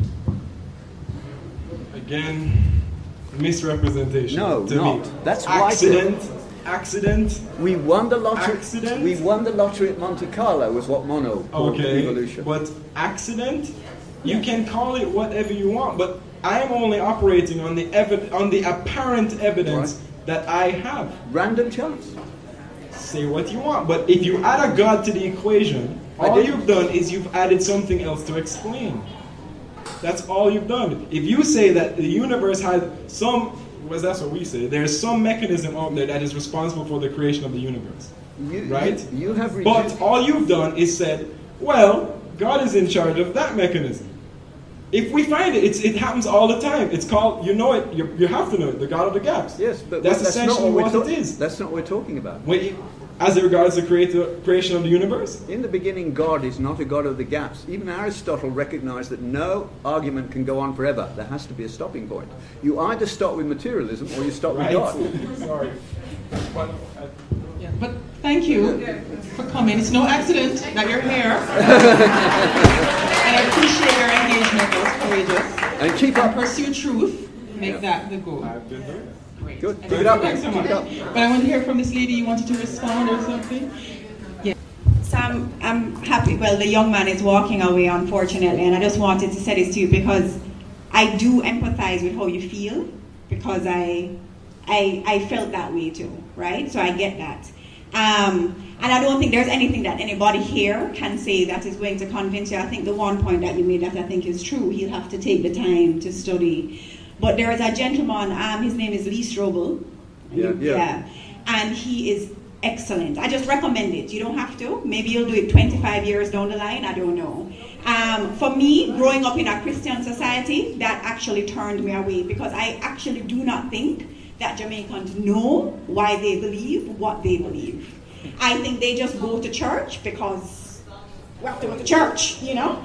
Again, misrepresentation. No, to not. Me. That's accident. We won the lottery. Accident? We won the lottery at Monte Carlo. Was what Monod called evolution. But accident, you can call it whatever you want. But I am only operating on the apparent evidence that I have. Random chance. Say what you want. But if you add a God to the equation, all you've done is you've added something else to explain. That's all you've done. If you say that the universe had that's what we say, there's some mechanism out there that is responsible for the creation of the universe. You have but all you've done is said, well, God is in charge of that mechanism. If we find it, it happens all the time. It's called, you know it, you have to know it, the God of the gaps. Yes, but that's essentially what it is. That's not what we're talking about. As it regards the creation of the universe? In the beginning, God is not a God of the gaps. Even Aristotle recognized that no argument can go on forever. There has to be a stopping point. You either stop with materialism or you stop with God. Sorry. But thank you for coming. It's no accident that you're here. And I appreciate your engagement. It was courageous. And keep up. Pursue truth. Make that the goal. I've been doing it. Great. Good. Keep it up. Thanks so much. But I want to hear from this lady. You wanted to respond or something? Yeah. So I'm happy. Well, the young man is walking away, unfortunately, and I just wanted to say this to you because I do empathize with how you feel, because I felt that way too, right? So I get that. And I don't think there's anything that anybody here can say that is going to convince you. I think the one point that you made that I think is true, he'll have to take the time to study. But there is a gentleman, his name is Lee Strobel. Yeah. And he is excellent. I just recommend it. You don't have to. Maybe you'll do it 25 years down the line. I don't know. For me, growing up in a Christian society, that actually turned me away because I actually do not think that Jamaicans know why they believe what they believe. I think they just go to church because we have to go to church, you know?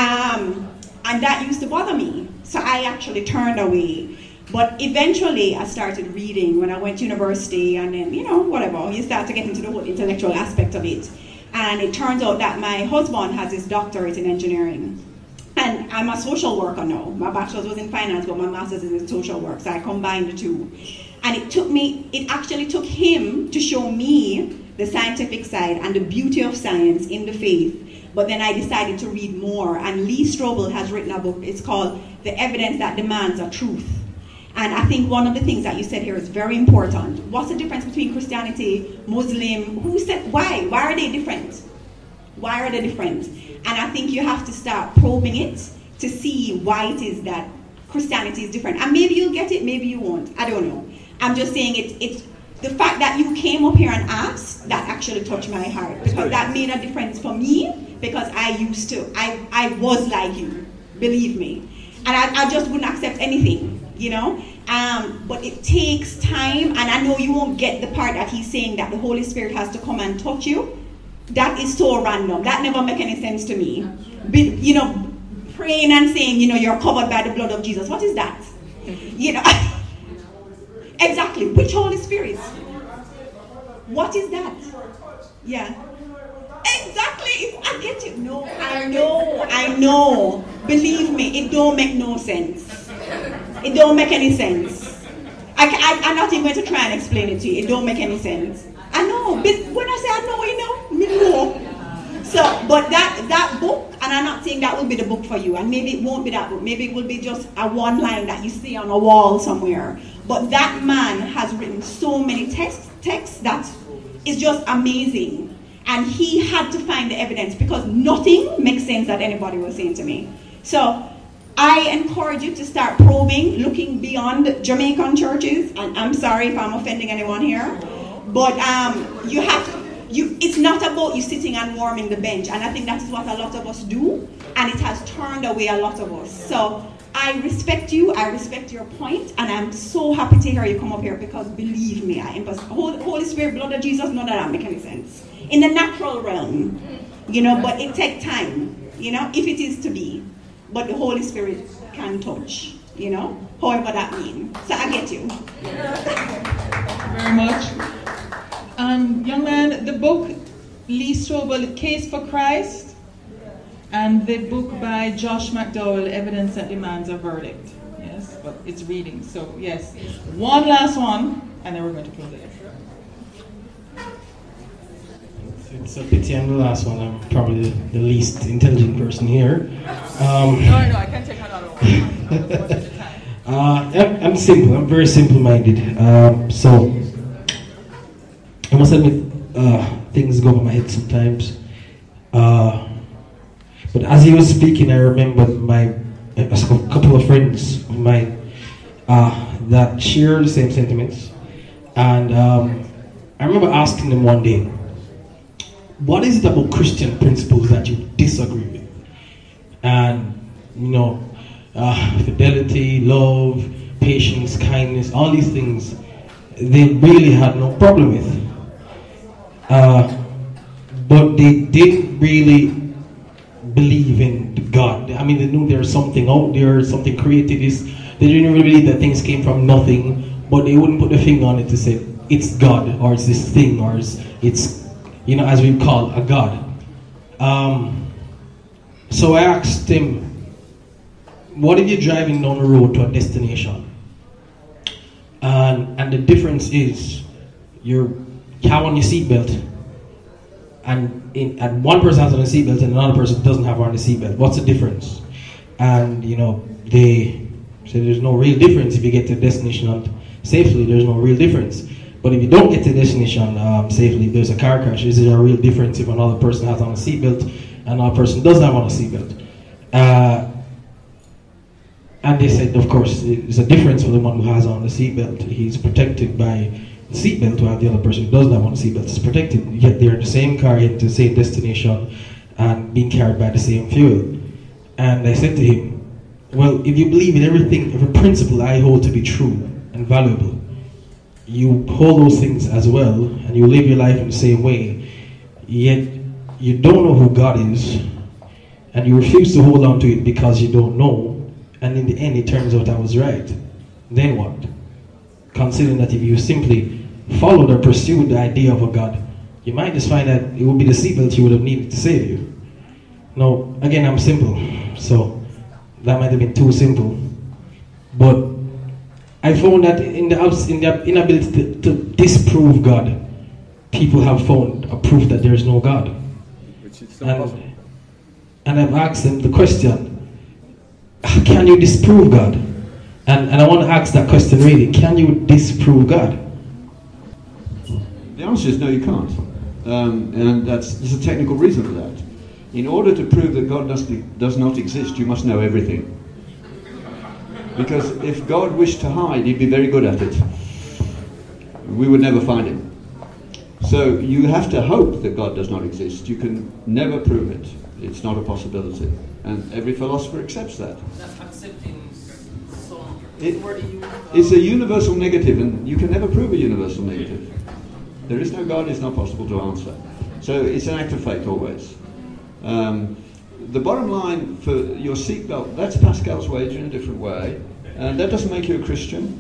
And that used to bother me. So I actually turned away. But eventually I started reading when I went to university and then, you know, whatever. You start to get into the whole intellectual aspect of it. And it turns out that my husband has his doctorate in engineering. And I'm a social worker now. My bachelor's was in finance, but my master's is in social work. So I combined the two. And it actually took him to show me the scientific side and the beauty of science in the faith. But then I decided to read more. And Lee Strobel has written a book. It's called The Evidence That Demands a Truth. And I think one of the things that you said here is very important. What's the difference between Christianity, Muslim? Who said why? Why are they different? Why are they different? And I think you have to start probing it to see why it is that Christianity is different. And maybe you'll get it, maybe you won't. I don't know. I'm just saying it's the fact that you came up here and asked, that actually touched my heart. Because that made a difference for me, because I was like you, believe me. And I just wouldn't accept anything, you know. But it takes time, and I know you won't get the part that he's saying that the Holy Spirit has to come and touch you. That is so random. That never makes any sense to me. You know, praying and saying, you know, you're covered by the blood of Jesus. What is that? You know, exactly. Which Holy Spirit? What is that? Yeah. Exactly. I get you. No, I know. Believe me, it don't make no sense. It don't make any sense. I'm not even going to try and explain it to you. It don't make any sense. I know. When I say I know, you know, me know. So, but that book, and I'm not saying that will be the book for you, and maybe it won't be that book. Maybe it will be just a one line that you see on a wall somewhere. But that man has written so many texts that is just amazing. And he had to find the evidence because nothing makes sense that anybody was saying to me. So I encourage you to start probing, looking beyond Jamaican churches. And I'm sorry if I'm offending anyone here. But you have to, it's not about you sitting and warming the bench. And I think that is what a lot of us do. And it has turned away a lot of us. So I respect you. I respect your point. And I'm so happy to hear you come up here because believe me, Holy Spirit, blood of Jesus, none of that make any sense. In the natural realm, you know, but it takes time, you know, if it is to be. But the Holy Spirit can touch, you know, however that means. So I get you. Thank you very much. Young man, the book, Lee Strobel, Case for Christ, and the book by Josh McDowell, Evidence That Demands a Verdict. Yes, but it's reading. So, yes, one last one, and then we're going to close it. It's a pity I'm the last one. I'm probably the least intelligent person here. No, I can't take another one. I'm simple. I'm very simple-minded. So I must admit, things go over my head sometimes. But as he was speaking, I remembered a couple of friends of mine that share the same sentiments. And I remember asking them one day, what is it about Christian principles that you disagree with? And, you know, fidelity, love, patience, kindness, all these things, they really had no problem with. But they didn't really believe in God. I mean, they knew there was something out there, something created this. They didn't really believe that things came from nothing, but they wouldn't put the finger on it to say, it's God, or it's this thing, or it's you know, as we call a God. So I asked him, what if you're driving down the road to a destination? And the difference is, you have on your seatbelt, and one person has on a seatbelt and another person doesn't have on a seatbelt. What's the difference? And, you know, they say there's no real difference if you get to the destination safely. There's no real difference. But if you don't get to the destination safely, if there's a car crash, is there a real difference if another person has on a seatbelt and another person doesn't have on a seatbelt? And they said, of course, there's a difference for the one who has on the seatbelt. He's protected by the seatbelt, while the other person who doesn't have on the seatbelt is protected. Yet they're in the same car, yet to the same destination, and being carried by the same fuel. And I said to him, well, if you believe in everything, every principle I hold to be true and valuable, you hold those things as well, and you live your life in the same way, yet you don't know who God is, and you refuse to hold on to it because you don't know, and in the end it turns out I was right. Then what? Considering that if you simply followed or pursued the idea of a God, you might just find that it would be the seatbelt you would have needed to save you. Now, again, I'm simple, so that might have been too simple. But I found that in the inability to disprove God, people have found a proof that there is no God. Which is not possible. And I've asked them the question, can you disprove God? And I want to ask that question really, can you disprove God? The answer is no, you can't. And there's a technical reason for that. In order to prove that God does not exist, you must know everything. Because if God wished to hide, he'd be very good at it. We would never find him. So you have to hope that God does not exist. You can never prove it. It's not a possibility. And every philosopher accepts that. That's accepting some it's a universal negative, and you can never prove a universal negative. There is no God, it's not possible to answer. So it's an act of faith always. The bottom line for your seatbelt, that's Pascal's wager in a different way. That doesn't make you a Christian.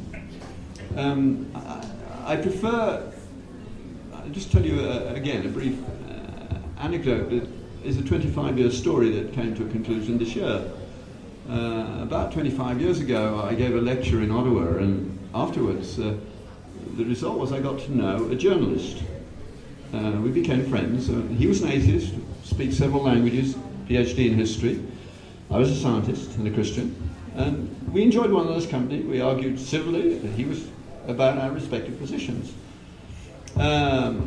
I prefer, I'll just tell you again a brief anecdote that is a 25-year story that came to a conclusion this year. About 25 years ago, I gave a lecture in Ottawa, and afterwards, the result was I got to know a journalist. We became friends. He was an atheist, speaks several languages, PhD in history. I was a scientist and a Christian. And we enjoyed one another's company. We argued civilly. He was about our respective positions. Well,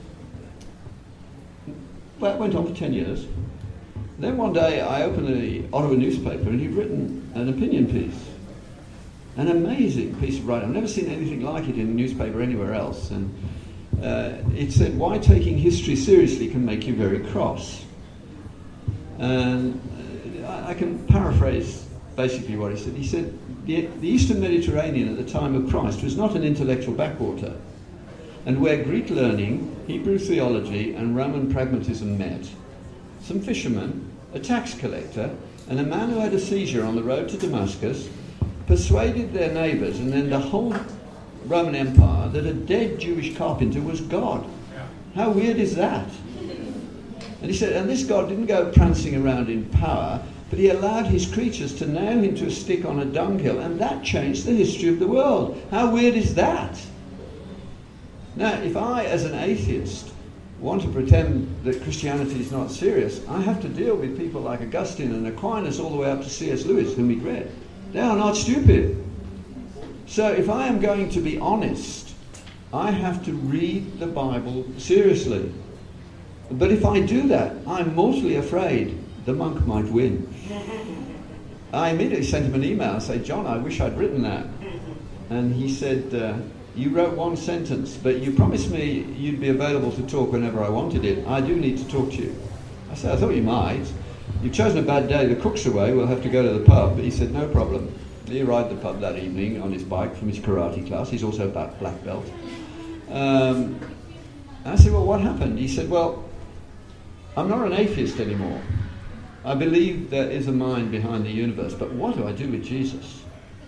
it went on for 10 years. Then one day I opened the Ottawa newspaper and he'd written an opinion piece. An amazing piece of writing. I've never seen anything like it in a newspaper anywhere else. And it said, why taking history seriously can make you very cross. And I can paraphrase basically what he said. He said, the Eastern Mediterranean at the time of Christ was not an intellectual backwater. And where Greek learning, Hebrew theology, and Roman pragmatism met, some fishermen, a tax collector, and a man who had a seizure on the road to Damascus persuaded their neighbours and then the whole Roman Empire that a dead Jewish carpenter was God. How weird is that? And he said, and this God didn't go prancing around in power, but he allowed his creatures to nail him to a stick on a dunghill, and that changed the history of the world. How weird is that? Now, if I, as an atheist, want to pretend that Christianity is not serious, I have to deal with people like Augustine and Aquinas all the way up to C.S. Lewis, whom we read. They are not stupid. So if I am going to be honest, I have to read the Bible seriously. But if I do that, I'm mortally afraid the monk might win. I immediately sent him an email and said, John, I wish I'd written that. And he said, you wrote one sentence, but you promised me you'd be available to talk whenever I wanted it. I do need to talk to you. I said, I thought you might. You've chosen a bad day. The cook's away. We'll have to go to the pub. He said, no problem. He arrived at the pub that evening on his bike from his karate class. He's also a black belt. I said, well, what happened? He said, well, I'm not an atheist anymore. I believe there is a mind behind the universe, but what do I do with Jesus?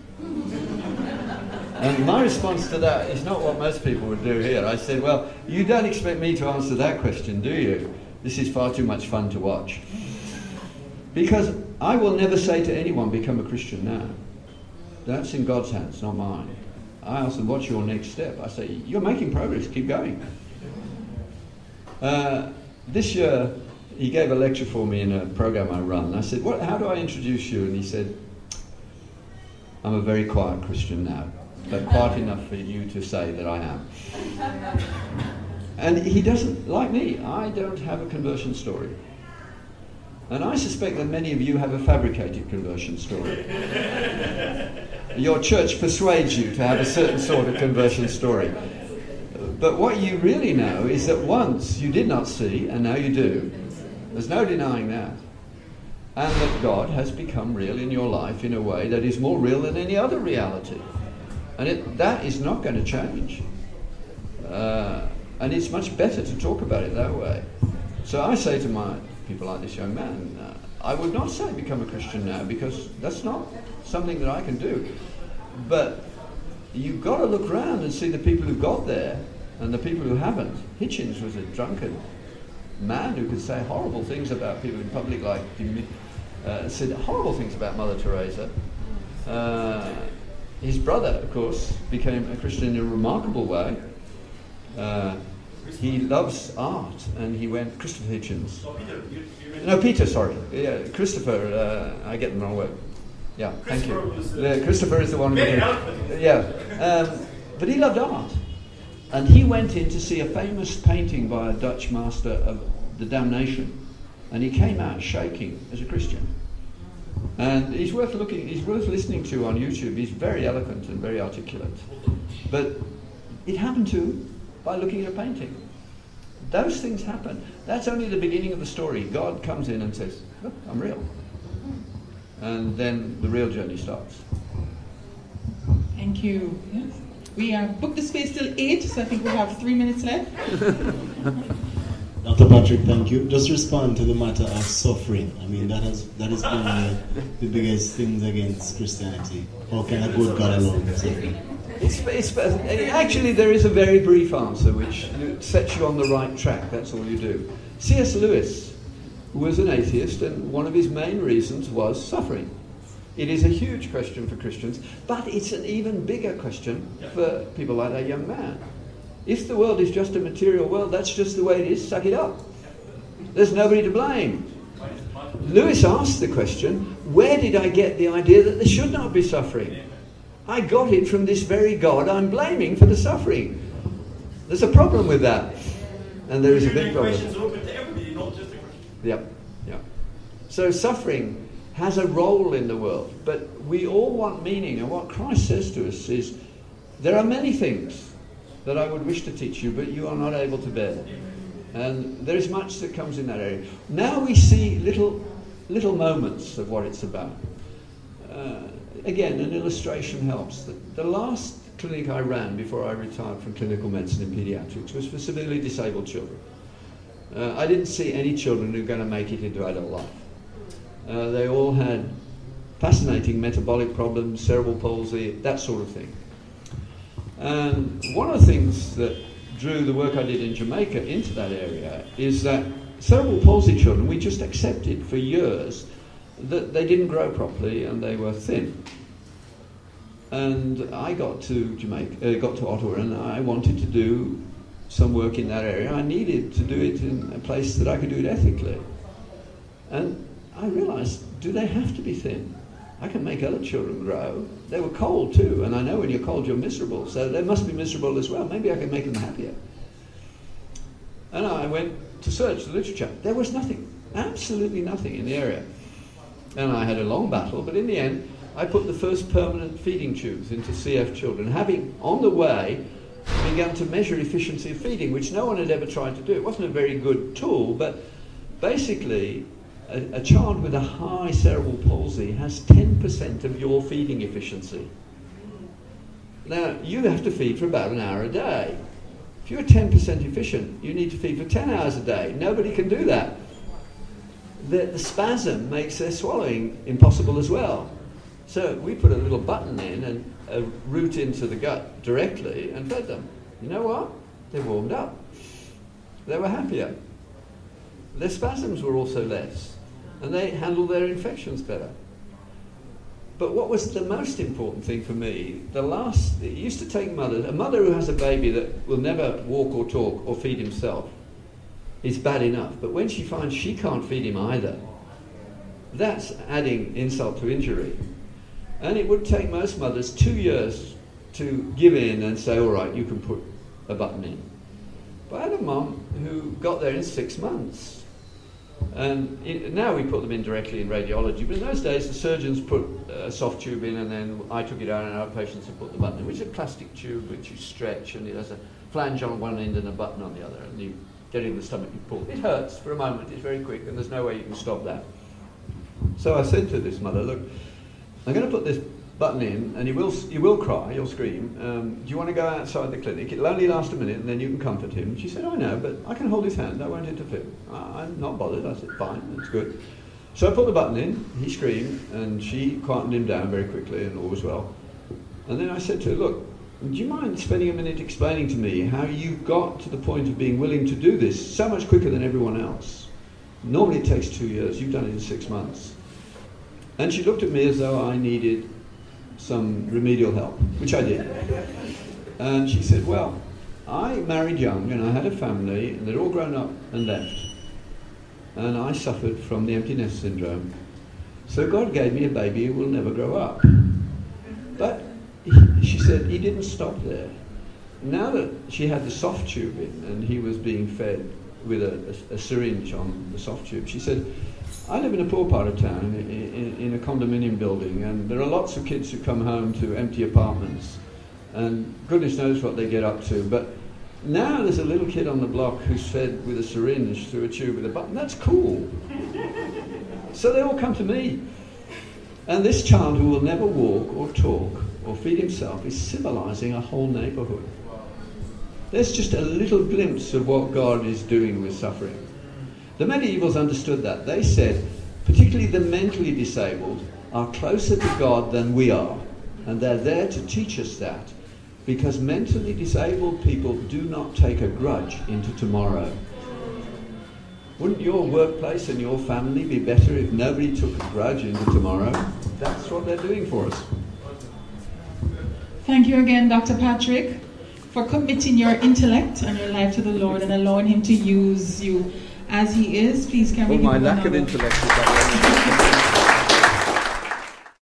And my response to that is not what most people would do here. I said, well, you don't expect me to answer that question, do you? This is far too much fun to watch. Because I will never say to anyone, become a Christian now. That's in God's hands, not mine. I ask them, what's your next step? I say, you're making progress, keep going. This year, he gave a lecture for me in a program I run. I said, how do I introduce you? And he said, I'm a very quiet Christian now, but quiet enough for you to say that I am. And he doesn't, like me, I don't have a conversion story. And I suspect that many of you have a fabricated conversion story. Your church persuades you to have a certain sort of conversion story. But what you really know is that once you did not see, and now you do. There's no denying that. and that God has become real in your life in a way that is more real than any other reality. And that is not going to change. And it's much better to talk about it that way. So I say to my people like this young man, I would not say become a Christian now, because that's not something that I can do. But you've got to look around and see the people who got there and the people who haven't. Hitchens was a drunken man who could say horrible things about people in public, like said horrible things about Mother Teresa. His brother, of course, became a Christian in a remarkable way. He loves art, and he went, Christopher Hitchens. Peter, sorry. Yeah, Christopher, I get the wrong word. Yeah, thank you. Christopher is the one who... Yeah. But he loved art. And he went in to see a famous painting by a Dutch master of The Damnation. And he came out shaking as a Christian. And he's worth listening to on YouTube. He's very eloquent and very articulate. But it happened to by looking at a painting. Those things happen. That's only the beginning of the story. God comes in and says, look, I'm real. And then the real journey starts. Thank you. Yes. We booked the space till 8, so I think we have 3 minutes left. Dr. Patrick, thank you. Just respond to the matter of suffering. I mean, that has been the biggest things against Christianity. How can a good God alone suffer? Actually, there is a very brief answer which sets you on the right track. That's all you do. C.S. Lewis was an atheist, and one of his main reasons was suffering. It is a huge question for Christians, but it's an even bigger question for people like that young man. If the world is just a material world, that's just the way it is. Suck it up. There's nobody to blame. Lewis asked the question, where did I get the idea that there should not be suffering? I got it from this very God I'm blaming for the suffering. There's a problem with that. And there is a big problem. Yep. So suffering has a role in the world, but we all want meaning. And what Christ says to us is, there are many things that I would wish to teach you, but you are not able to bear. And there is much that comes in that area. Now we see little moments of what it's about. Again, an illustration helps. The last clinic I ran before I retired from clinical medicine in pediatrics was for severely disabled children. I didn't see any children who were going to make it into adult life. They all had fascinating metabolic problems, cerebral palsy, that sort of thing. And one of the things that drew the work I did in Jamaica into that area is that cerebral palsy children, we just accepted for years that they didn't grow properly and they were thin. And I got to Ottawa, and I wanted to do some work in that area. I needed to do it in a place that I could do it ethically. And I realized, do they have to be thin? I can make other children grow. They were cold too, and I know when you're cold you're miserable, so they must be miserable as well. Maybe I can make them happier. And I went to search the literature. There was nothing, absolutely nothing in the area. And I had a long battle, but in the end I put the first permanent feeding tubes into CF children, having on the way begun to measure efficiency of feeding, which no one had ever tried to do. It wasn't a very good tool, but basically a child with a high cerebral palsy has 10% of your feeding efficiency. Now, you have to feed for about an hour a day. If you're 10% efficient, you need to feed for 10 hours a day. Nobody can do that. The spasm makes their swallowing impossible as well. So we put a little button in and a route into the gut directly and fed them. You know what? They warmed up. They were happier. Their spasms were also less, and they handled their infections better. But what was the most important thing for me, it used to take a mother who has a baby that will never walk or talk or feed himself is bad enough. But when she finds she can't feed him either, that's adding insult to injury. And it would take most mothers 2 years to give in and say, all right, you can put a button in. But I had a mum who got there in 6 months. And now we put them in directly in radiology, but in those days the surgeons put a soft tube in, and then I took it out and our patients would put the button in, which is a plastic tube which you stretch, and it has a flange on one end and a button on the other, and you get it in the stomach, you pull. It hurts for a moment, it's very quick, and there's no way you can stop that. So I said to this mother, look, I'm going to put this button in, and you will cry, you'll scream. Do you want to go outside the clinic? It'll only last a minute, and then you can comfort him. She said, I know, but I can hold his hand, I won't interfere. I'm not bothered. I said, fine, that's good. So I put the button in, he screamed, and she quietened him down very quickly, and all was well. And then I said to her, look, do you mind spending a minute explaining to me how you got to the point of being willing to do this so much quicker than everyone else? Normally it takes 2 years, you've done it in 6 months. And she looked at me as though I needed some remedial help, which I did. And she said, well, I married young and I had a family and they'd all grown up and left. And I suffered from the empty nest syndrome. So God gave me a baby who will never grow up. But she said he didn't stop there. Now that she had the soft tube in and he was being fed with a syringe on the soft tube, she said, I live in a poor part of town, in a condominium building, and there are lots of kids who come home to empty apartments, and goodness knows what they get up to. But now there's a little kid on the block who's fed with a syringe through a tube with a button. That's cool. So they all come to me. And this child who will never walk or talk or feed himself is civilizing a whole neighborhood. There's just a little glimpse of what God is doing with suffering. The medievals understood that. They said, particularly the mentally disabled, are closer to God than we are. And they're there to teach us that. Because mentally disabled people do not take a grudge into tomorrow. Wouldn't your workplace and your family be better if nobody took a grudge into tomorrow? That's what they're doing for us. Thank you again, Dr. Patrick, for committing your intellect and your life to the Lord and allowing him to use you as he is. Please can we give my him lack of another? intellect is that way.